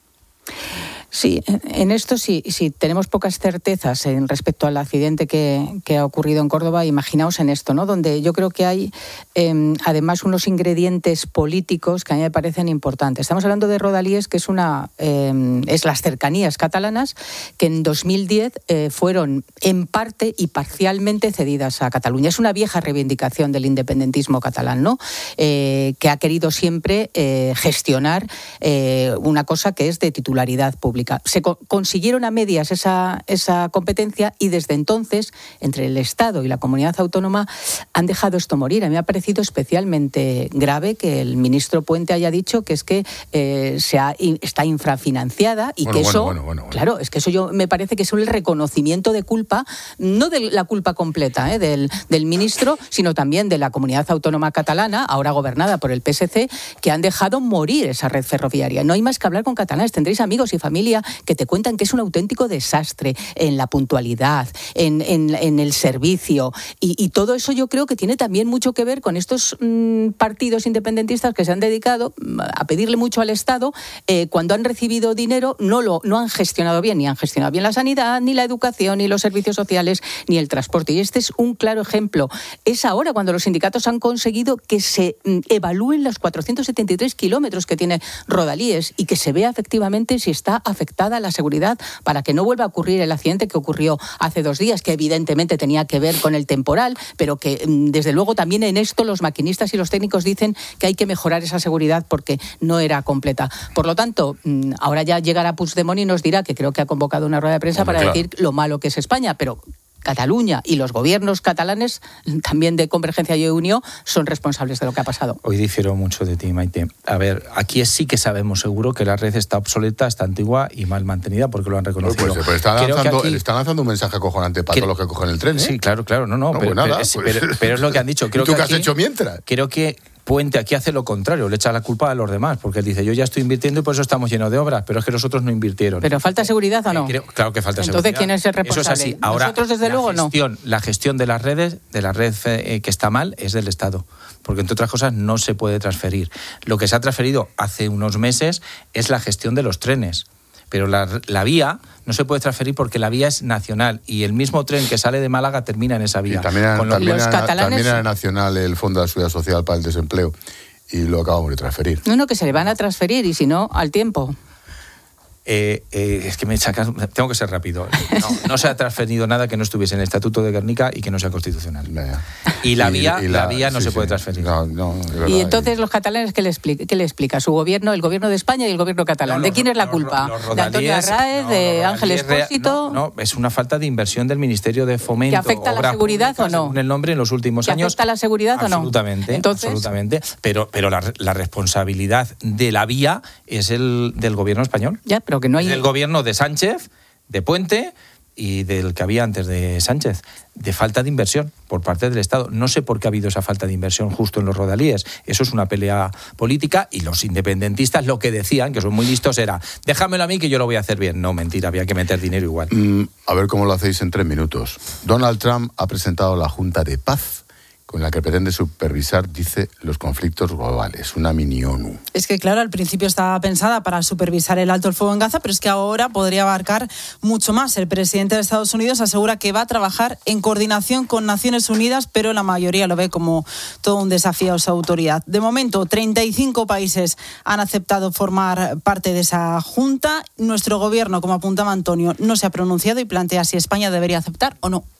Sí, en esto sí, sí tenemos pocas certezas en respecto al accidente que, que ha ocurrido en Córdoba. Imaginaos en esto, ¿no? Donde yo creo que hay eh, además unos ingredientes políticos que a mí me parecen importantes. Estamos hablando de Rodalies, que es una eh, es las cercanías catalanas que en dos mil diez eh, fueron en parte y parcialmente cedidas a Cataluña. Es una vieja reivindicación del independentismo catalán, ¿no? Eh, que ha querido siempre eh, gestionar eh, una cosa que es de titularidad pública. Se co- consiguieron a medias esa, esa competencia y desde entonces, entre el Estado y la comunidad autónoma, han dejado esto morir. A mí me ha parecido especialmente grave que el ministro Puente haya dicho que es que eh, se ha, está infrafinanciada y bueno, que bueno, eso, bueno, bueno, bueno. claro, es que eso yo me parece que es el reconocimiento de culpa, no de la culpa completa eh, del, del ministro, sino también de la comunidad autónoma catalana, ahora gobernada por el P S C, que han dejado morir esa red ferroviaria. No hay más que hablar con catalanes, tendréis amigos y familia que te cuentan que es un auténtico desastre en la puntualidad, en, en, en el servicio y, y todo eso yo creo que tiene también mucho que ver con estos mmm, partidos independentistas que se han dedicado a pedirle mucho al Estado eh, cuando han recibido dinero no lo no han gestionado bien, ni han gestionado bien la sanidad, ni la educación, ni los servicios sociales, ni el transporte. Y este es un claro ejemplo. Es ahora cuando los sindicatos han conseguido que se mm, evalúen los cuatrocientos setenta y tres kilómetros que tiene Rodalies y que se vea efectivamente si está afectada la seguridad para que no vuelva a ocurrir el accidente que ocurrió hace dos días, que evidentemente tenía que ver con el temporal, pero que desde luego también en esto los maquinistas y los técnicos dicen que hay que mejorar esa seguridad porque no era completa. Por lo tanto, ahora ya llegará Puigdemont y nos dirá, que creo que ha convocado una rueda de prensa Hombre, para claro. decir lo malo que es España, pero Cataluña y los gobiernos catalanes, también de Convergencia y Unió, son responsables de lo que ha pasado. Hoy difiero mucho de ti, Maite. A ver, aquí sí que sabemos seguro que la red está obsoleta, está antigua y mal mantenida, porque lo han reconocido. Pues, pues están, lanzando, aquí... están lanzando un mensaje acojonante para que... todos los que cogen el tren, ¿eh? Sí, claro, claro, no, no, no pero, nada, pero, pues... pero, pero es lo que han dicho. Creo ¿Y tú que qué aquí, has hecho mientras? Creo que Puente aquí hace lo contrario, le echa la culpa a los demás, porque él dice, yo ya estoy invirtiendo y por eso estamos llenos de obras, pero es que los otros no invirtieron. ¿Pero falta seguridad o no? Creo, claro que falta Entonces, seguridad. ¿quién es el responsable? Eso es así. Ahora, nosotros, desde la luego, gestión, no. La gestión de las redes, de la red eh, que está mal, es del Estado, porque entre otras cosas no se puede transferir. Lo que se ha transferido hace unos meses es la gestión de los trenes. Pero la, la vía no se puede transferir porque la vía es nacional y el mismo tren que sale de Málaga termina en esa vía. Y también, Con también, los era, catalanes... también era nacional el Fondo de la Seguridad Social para el Desempleo y lo acabamos de transferir. No, no, que se le van a transferir y si no, al tiempo. Eh, eh, es que me sacas, tengo que ser rápido. No, no se ha transferido nada que no estuviese en el Estatuto de Guernica y que no sea constitucional. Y la vía, y, y la, la vía no sí, se puede sí. transferir. No, no, verdad, y entonces los catalanes, ¿qué le explica? ¿Qué le explica? ¿Su gobierno, el gobierno de España y el gobierno catalán? No, ¿De los, quién es la los, culpa? Los, los ¿De Antonio Arráez? no, ¿De Ángel Expósito? No, no, es una falta de inversión del Ministerio de Fomento. ¿Que afecta a la seguridad pública, o no? Según el nombre en los últimos ¿Que años. afecta a la seguridad o no? Absolutamente. Entonces, absolutamente. Pero, pero la, la responsabilidad de la vía es el del gobierno español. Ya, pero que no hay. Es el gobierno de Sánchez, de Puente y del que había antes de Sánchez, de falta de inversión por parte del Estado. No sé por qué ha habido esa falta de inversión justo en los rodalíes. Eso es una pelea política y los independentistas lo que decían, que son muy listos, era déjamelo a mí que yo lo voy a hacer bien. No, mentira, había que meter dinero igual. Mm, a ver cómo lo hacéis en tres minutos. Donald Trump ha presentado la Junta de Paz, con la que pretende supervisar, dice, los conflictos globales, una mini ONU. Es que, claro, al principio estaba pensada para supervisar el alto el fuego en Gaza, pero es que ahora podría abarcar mucho más. El presidente de Estados Unidos asegura que va a trabajar en coordinación con Naciones Unidas, pero la mayoría lo ve como todo un desafío a su autoridad. De momento, treinta y cinco países han aceptado formar parte de esa junta. Nuestro gobierno, como apuntaba Antonio, no se ha pronunciado y plantea si España debería aceptar o no.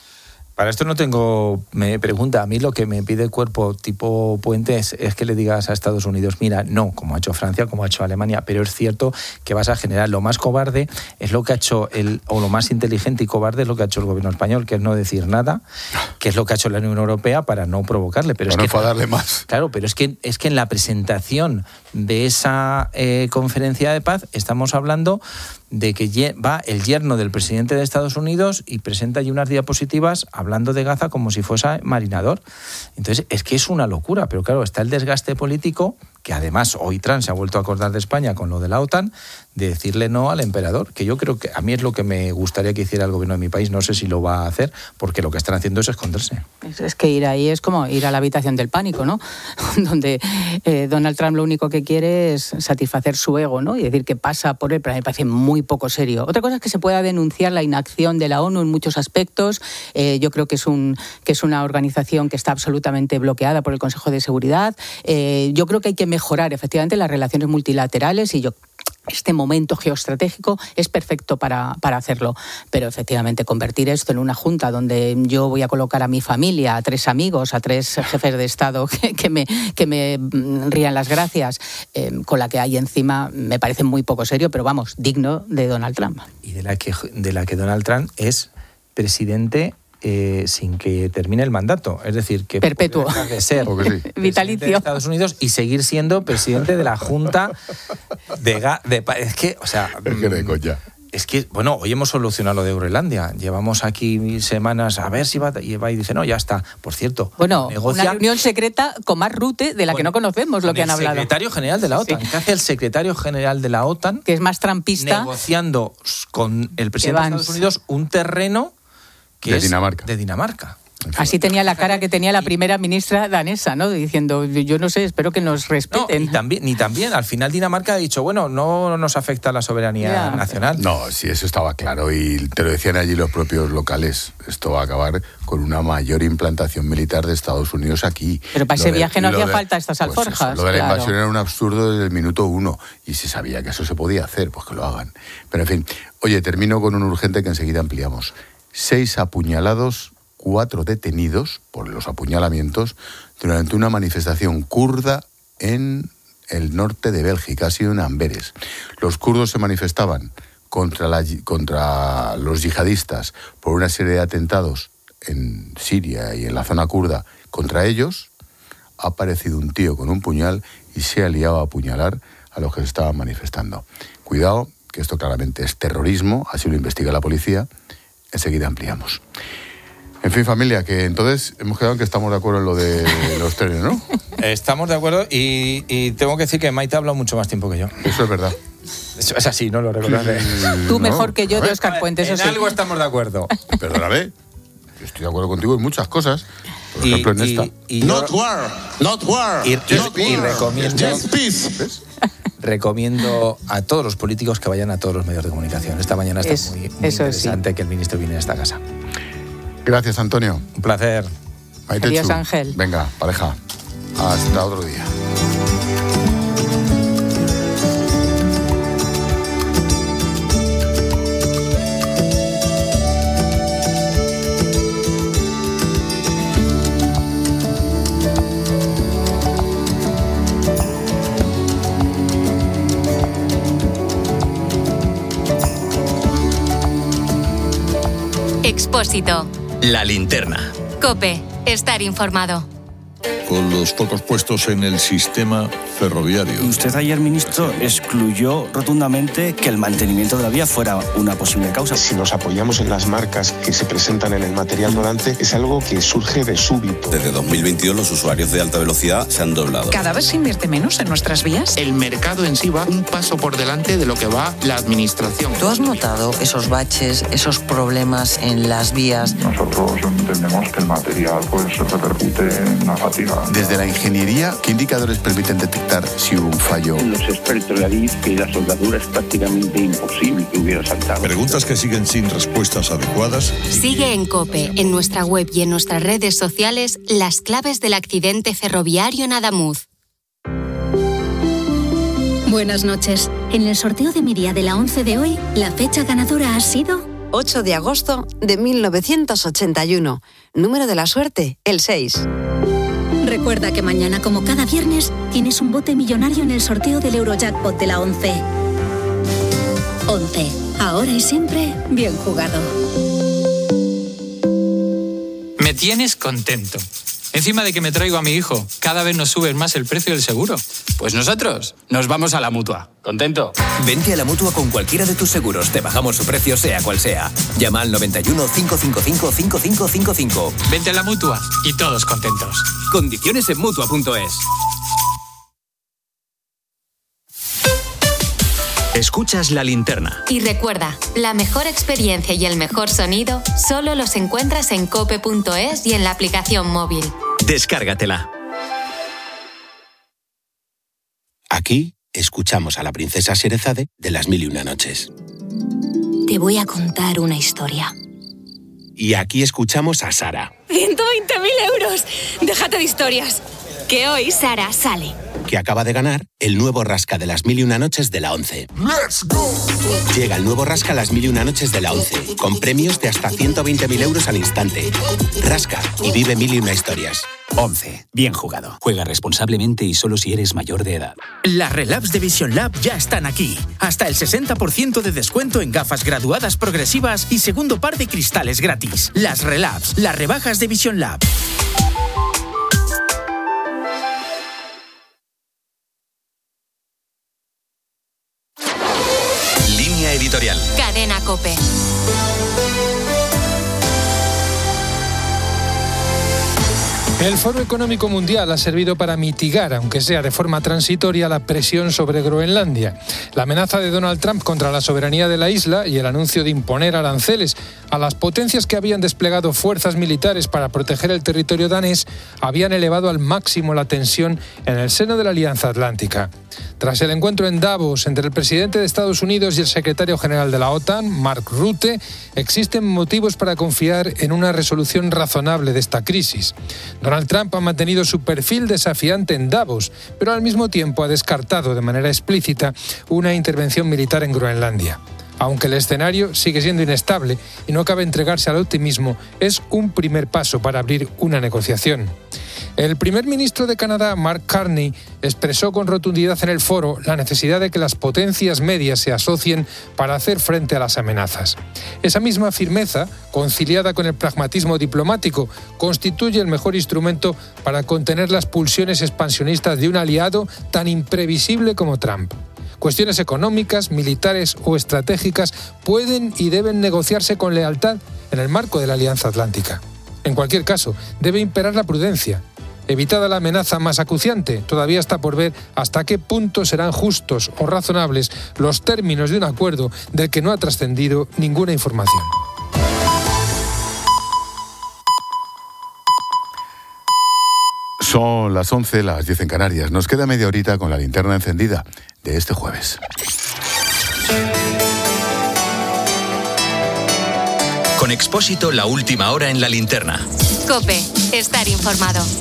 Para esto no tengo, me pregunta, a mí lo que me pide el cuerpo tipo Puente es, es que le digas a Estados Unidos, mira, no, como ha hecho Francia, como ha hecho Alemania, pero es cierto que vas a generar lo más cobarde, es lo que ha hecho, el o lo más inteligente y cobarde es lo que ha hecho el gobierno español, que es no decir nada, que es lo que ha hecho la Unión Europea para no provocarle. Pero para es no que, enfadarle más. Claro, pero es que, es que en la presentación de esa eh, conferencia de paz estamos hablando de que va el yerno del presidente de Estados Unidos y presenta allí unas diapositivas hablando de Gaza como si fuese marinador. Entonces, es que es una locura, pero claro, está el desgaste político, que además hoy Trump se ha vuelto a acordar de España con lo de la OTAN, de decirle no al emperador, que yo creo que a mí es lo que me gustaría que hiciera el gobierno de mi país, no sé si lo va a hacer, porque lo que están haciendo es esconderse. Es, es que ir ahí es como ir a la habitación del pánico, ¿no? Donde eh, Donald Trump lo único que quiere es satisfacer su ego, ¿no? Y decir que pasa por él, pero a mí me parece muy poco serio. Otra cosa es que se pueda denunciar la inacción de la ONU en muchos aspectos. Eh, yo creo que es, un, que es una organización que está absolutamente bloqueada por el Consejo de Seguridad. Eh, yo creo que hay que mejorar efectivamente las relaciones multilaterales y yo este momento geoestratégico es perfecto para, para hacerlo, pero efectivamente convertir esto en una junta donde yo voy a colocar a mi familia, a tres amigos, a tres jefes de Estado que, que, me, que me rían las gracias, eh, con la que hay encima, me parece muy poco serio, pero vamos, digno de Donald Trump. Y de la que, de la que Donald Trump es presidente Eh, sin que termine el mandato, es decir, que perpetuo de ser sí. vitalicio de Estados Unidos y seguir siendo presidente de la Junta de, Ga- de es que, o sea, es que de coña. Es que, bueno, hoy hemos solucionado lo de Groenlandia. Llevamos aquí semanas a ver si va, y va y dice, no, ya está. Por cierto, bueno, negocia, una reunión secreta con Mark Rutte de la que no conocemos lo que han hablado. El secretario general de la OTAN. Sí. ¿Qué hace el secretario general de la OTAN? Que es más trumpista. Negociando con el presidente de Estados Unidos un terreno que de es Dinamarca. de Dinamarca. Así tenía la cara que tenía la primera ministra danesa, ¿no? Diciendo, yo no sé, espero que nos respeten. No, y también, ni también, al final Dinamarca ha dicho, bueno, no nos afecta la soberanía yeah. nacional. No, sí, eso estaba claro y te lo decían allí los propios locales. Esto va a acabar con una mayor implantación militar de Estados Unidos aquí. Pero para ese de, viaje no hacía de, falta estas alforjas. Pues eso, lo de la claro. invasión era un absurdo desde el minuto uno y se sabía que eso se podía hacer, pues que lo hagan. Pero en fin, oye, termino con un urgente que enseguida ampliamos. Seis apuñalados, cuatro detenidos por los apuñalamientos durante una manifestación kurda en el norte de Bélgica, ha sido en Amberes. Los kurdos se manifestaban contra, la, contra los yihadistas por una serie de atentados en Siria y en la zona kurda contra ellos, ha aparecido un tío con un puñal y se ha liado a apuñalar a los que se estaban manifestando. Cuidado, que esto claramente es terrorismo, así lo investiga la policía. Enseguida ampliamos. En fin, familia, que entonces hemos quedado en que estamos de acuerdo en lo de los trenes, ¿no? Estamos de acuerdo y, y tengo que decir que Maite ha hablado mucho más tiempo que yo. Eso es verdad. Eso es así, no lo recordaré. Tú no, mejor que yo de Óscar Puente, eso en sí. En algo estamos de acuerdo. Perdóname, yo estoy de acuerdo contigo en muchas cosas. Por y, ejemplo, en y, esta. Y not yo, war, not war. Y, just y, y war. recomiendo, Just peace. ¿Ves? recomiendo a todos los políticos que vayan a todos los medios de comunicación. Esta mañana está es, muy, muy interesante sí. que el ministro viniera a esta casa. Gracias, Antonio. Un placer. Maite Adiós, Chu. Ángel. Venga, pareja. Hasta otro día. Expósito. La linterna. COPE. Estar informado. Con los focos puestos en el sistema ferroviario. Usted ayer, ministro, excluyó rotundamente que el mantenimiento de la vía fuera una posible causa. Si nos apoyamos en las marcas que se presentan en el material rodante, es algo que surge de súbito. Desde dos mil veintidós los usuarios de alta velocidad se han doblado. ¿Cada vez se invierte menos en nuestras vías? El mercado en sí va un paso por delante de lo que va la administración. ¿Tú has notado esos baches, esos problemas en las vías? Nosotros entendemos que el material pues repercute en la fatiga. Desde la ingeniería, ¿qué indicadores permiten detectar si hubo un fallo? Los expertos le dicen que la soldadura es prácticamente imposible que hubiera saltado. Preguntas que siguen sin respuestas adecuadas. Sigue en COPE, en nuestra web y en nuestras redes sociales, las claves del accidente ferroviario en Adamuz. Buenas noches. En el sorteo de Miria de la once de hoy, la fecha ganadora ha sido ocho de agosto de mil novecientos ochenta y uno. Número de la suerte, el seis. Recuerda que mañana, como cada viernes, tienes un bote millonario en el sorteo del Eurojackpot de la once. once. Ahora y siempre, bien jugado. Me tienes contento. Encima de que me traigo a mi hijo, cada vez nos suben más el precio del seguro. Pues nosotros nos vamos a la Mutua. ¿Contento? Vente a la Mutua con cualquiera de tus seguros. Te bajamos su precio sea cual sea. Llama al noventa y uno, cinco cinco cinco, cinco cinco cinco cinco. Vente a la Mutua y todos contentos. Condiciones en Mutua punto es. Escuchas La Linterna. Y recuerda, la mejor experiencia y el mejor sonido solo los encuentras en cope punto es y en la aplicación móvil. Descárgatela. Aquí escuchamos a la princesa Sherezade de Las Mil y Una Noches. Te voy a contar una historia. Y aquí escuchamos a Sara, ciento veinte mil euros. Déjate de historias. Que hoy Sara sale. que acaba de ganar el nuevo Rasca de Las Mil y Una Noches de la ONCE. ¡Let's go! Llega el nuevo Rasca Las Mil y Una Noches de la ONCE, con premios de hasta ciento veinte mil euros al instante. Rasca y vive mil y una historias. ONCE. Bien jugado. Juega responsablemente y solo si eres mayor de edad. Las relabs de Vision Lab ya están aquí. Hasta el sesenta por ciento de descuento en gafas graduadas progresivas y segundo par de cristales gratis. Las relabs, las rebajas de Vision Lab. Línea editorial. Cadena COPE. El Foro Económico Mundial ha servido para mitigar, aunque sea de forma transitoria, la presión sobre Groenlandia. La amenaza de Donald Trump contra la soberanía de la isla y el anuncio de imponer aranceles a las potencias que habían desplegado fuerzas militares para proteger el territorio danés habían elevado al máximo la tensión en el seno de la Alianza Atlántica. Tras el encuentro en Davos entre el presidente de Estados Unidos y el secretario general de la OTAN, Mark Rutte, existen motivos para confiar en una resolución razonable de esta crisis. Donald Trump ha mantenido su perfil desafiante en Davos, pero al mismo tiempo ha descartado de manera explícita una intervención militar en Groenlandia. Aunque el escenario sigue siendo inestable y no cabe entregarse al optimismo, es un primer paso para abrir una negociación. El primer ministro de Canadá, Mark Carney, expresó con rotundidad en el foro la necesidad de que las potencias medias se asocien para hacer frente a las amenazas. Esa misma firmeza, conciliada con el pragmatismo diplomático, constituye el mejor instrumento para contener las pulsiones expansionistas de un aliado tan imprevisible como Trump. Cuestiones económicas, militares o estratégicas pueden y deben negociarse con lealtad en el marco de la Alianza Atlántica. En cualquier caso, debe imperar la prudencia. Evitada la amenaza más acuciante, todavía está por ver hasta qué punto serán justos o razonables los términos de un acuerdo del que no ha trascendido ninguna información. Son las once, las diez en Canarias. Nos queda media horita con la linterna encendida de este jueves. Con Expósito, la última hora en la linterna. COPE, estar informado.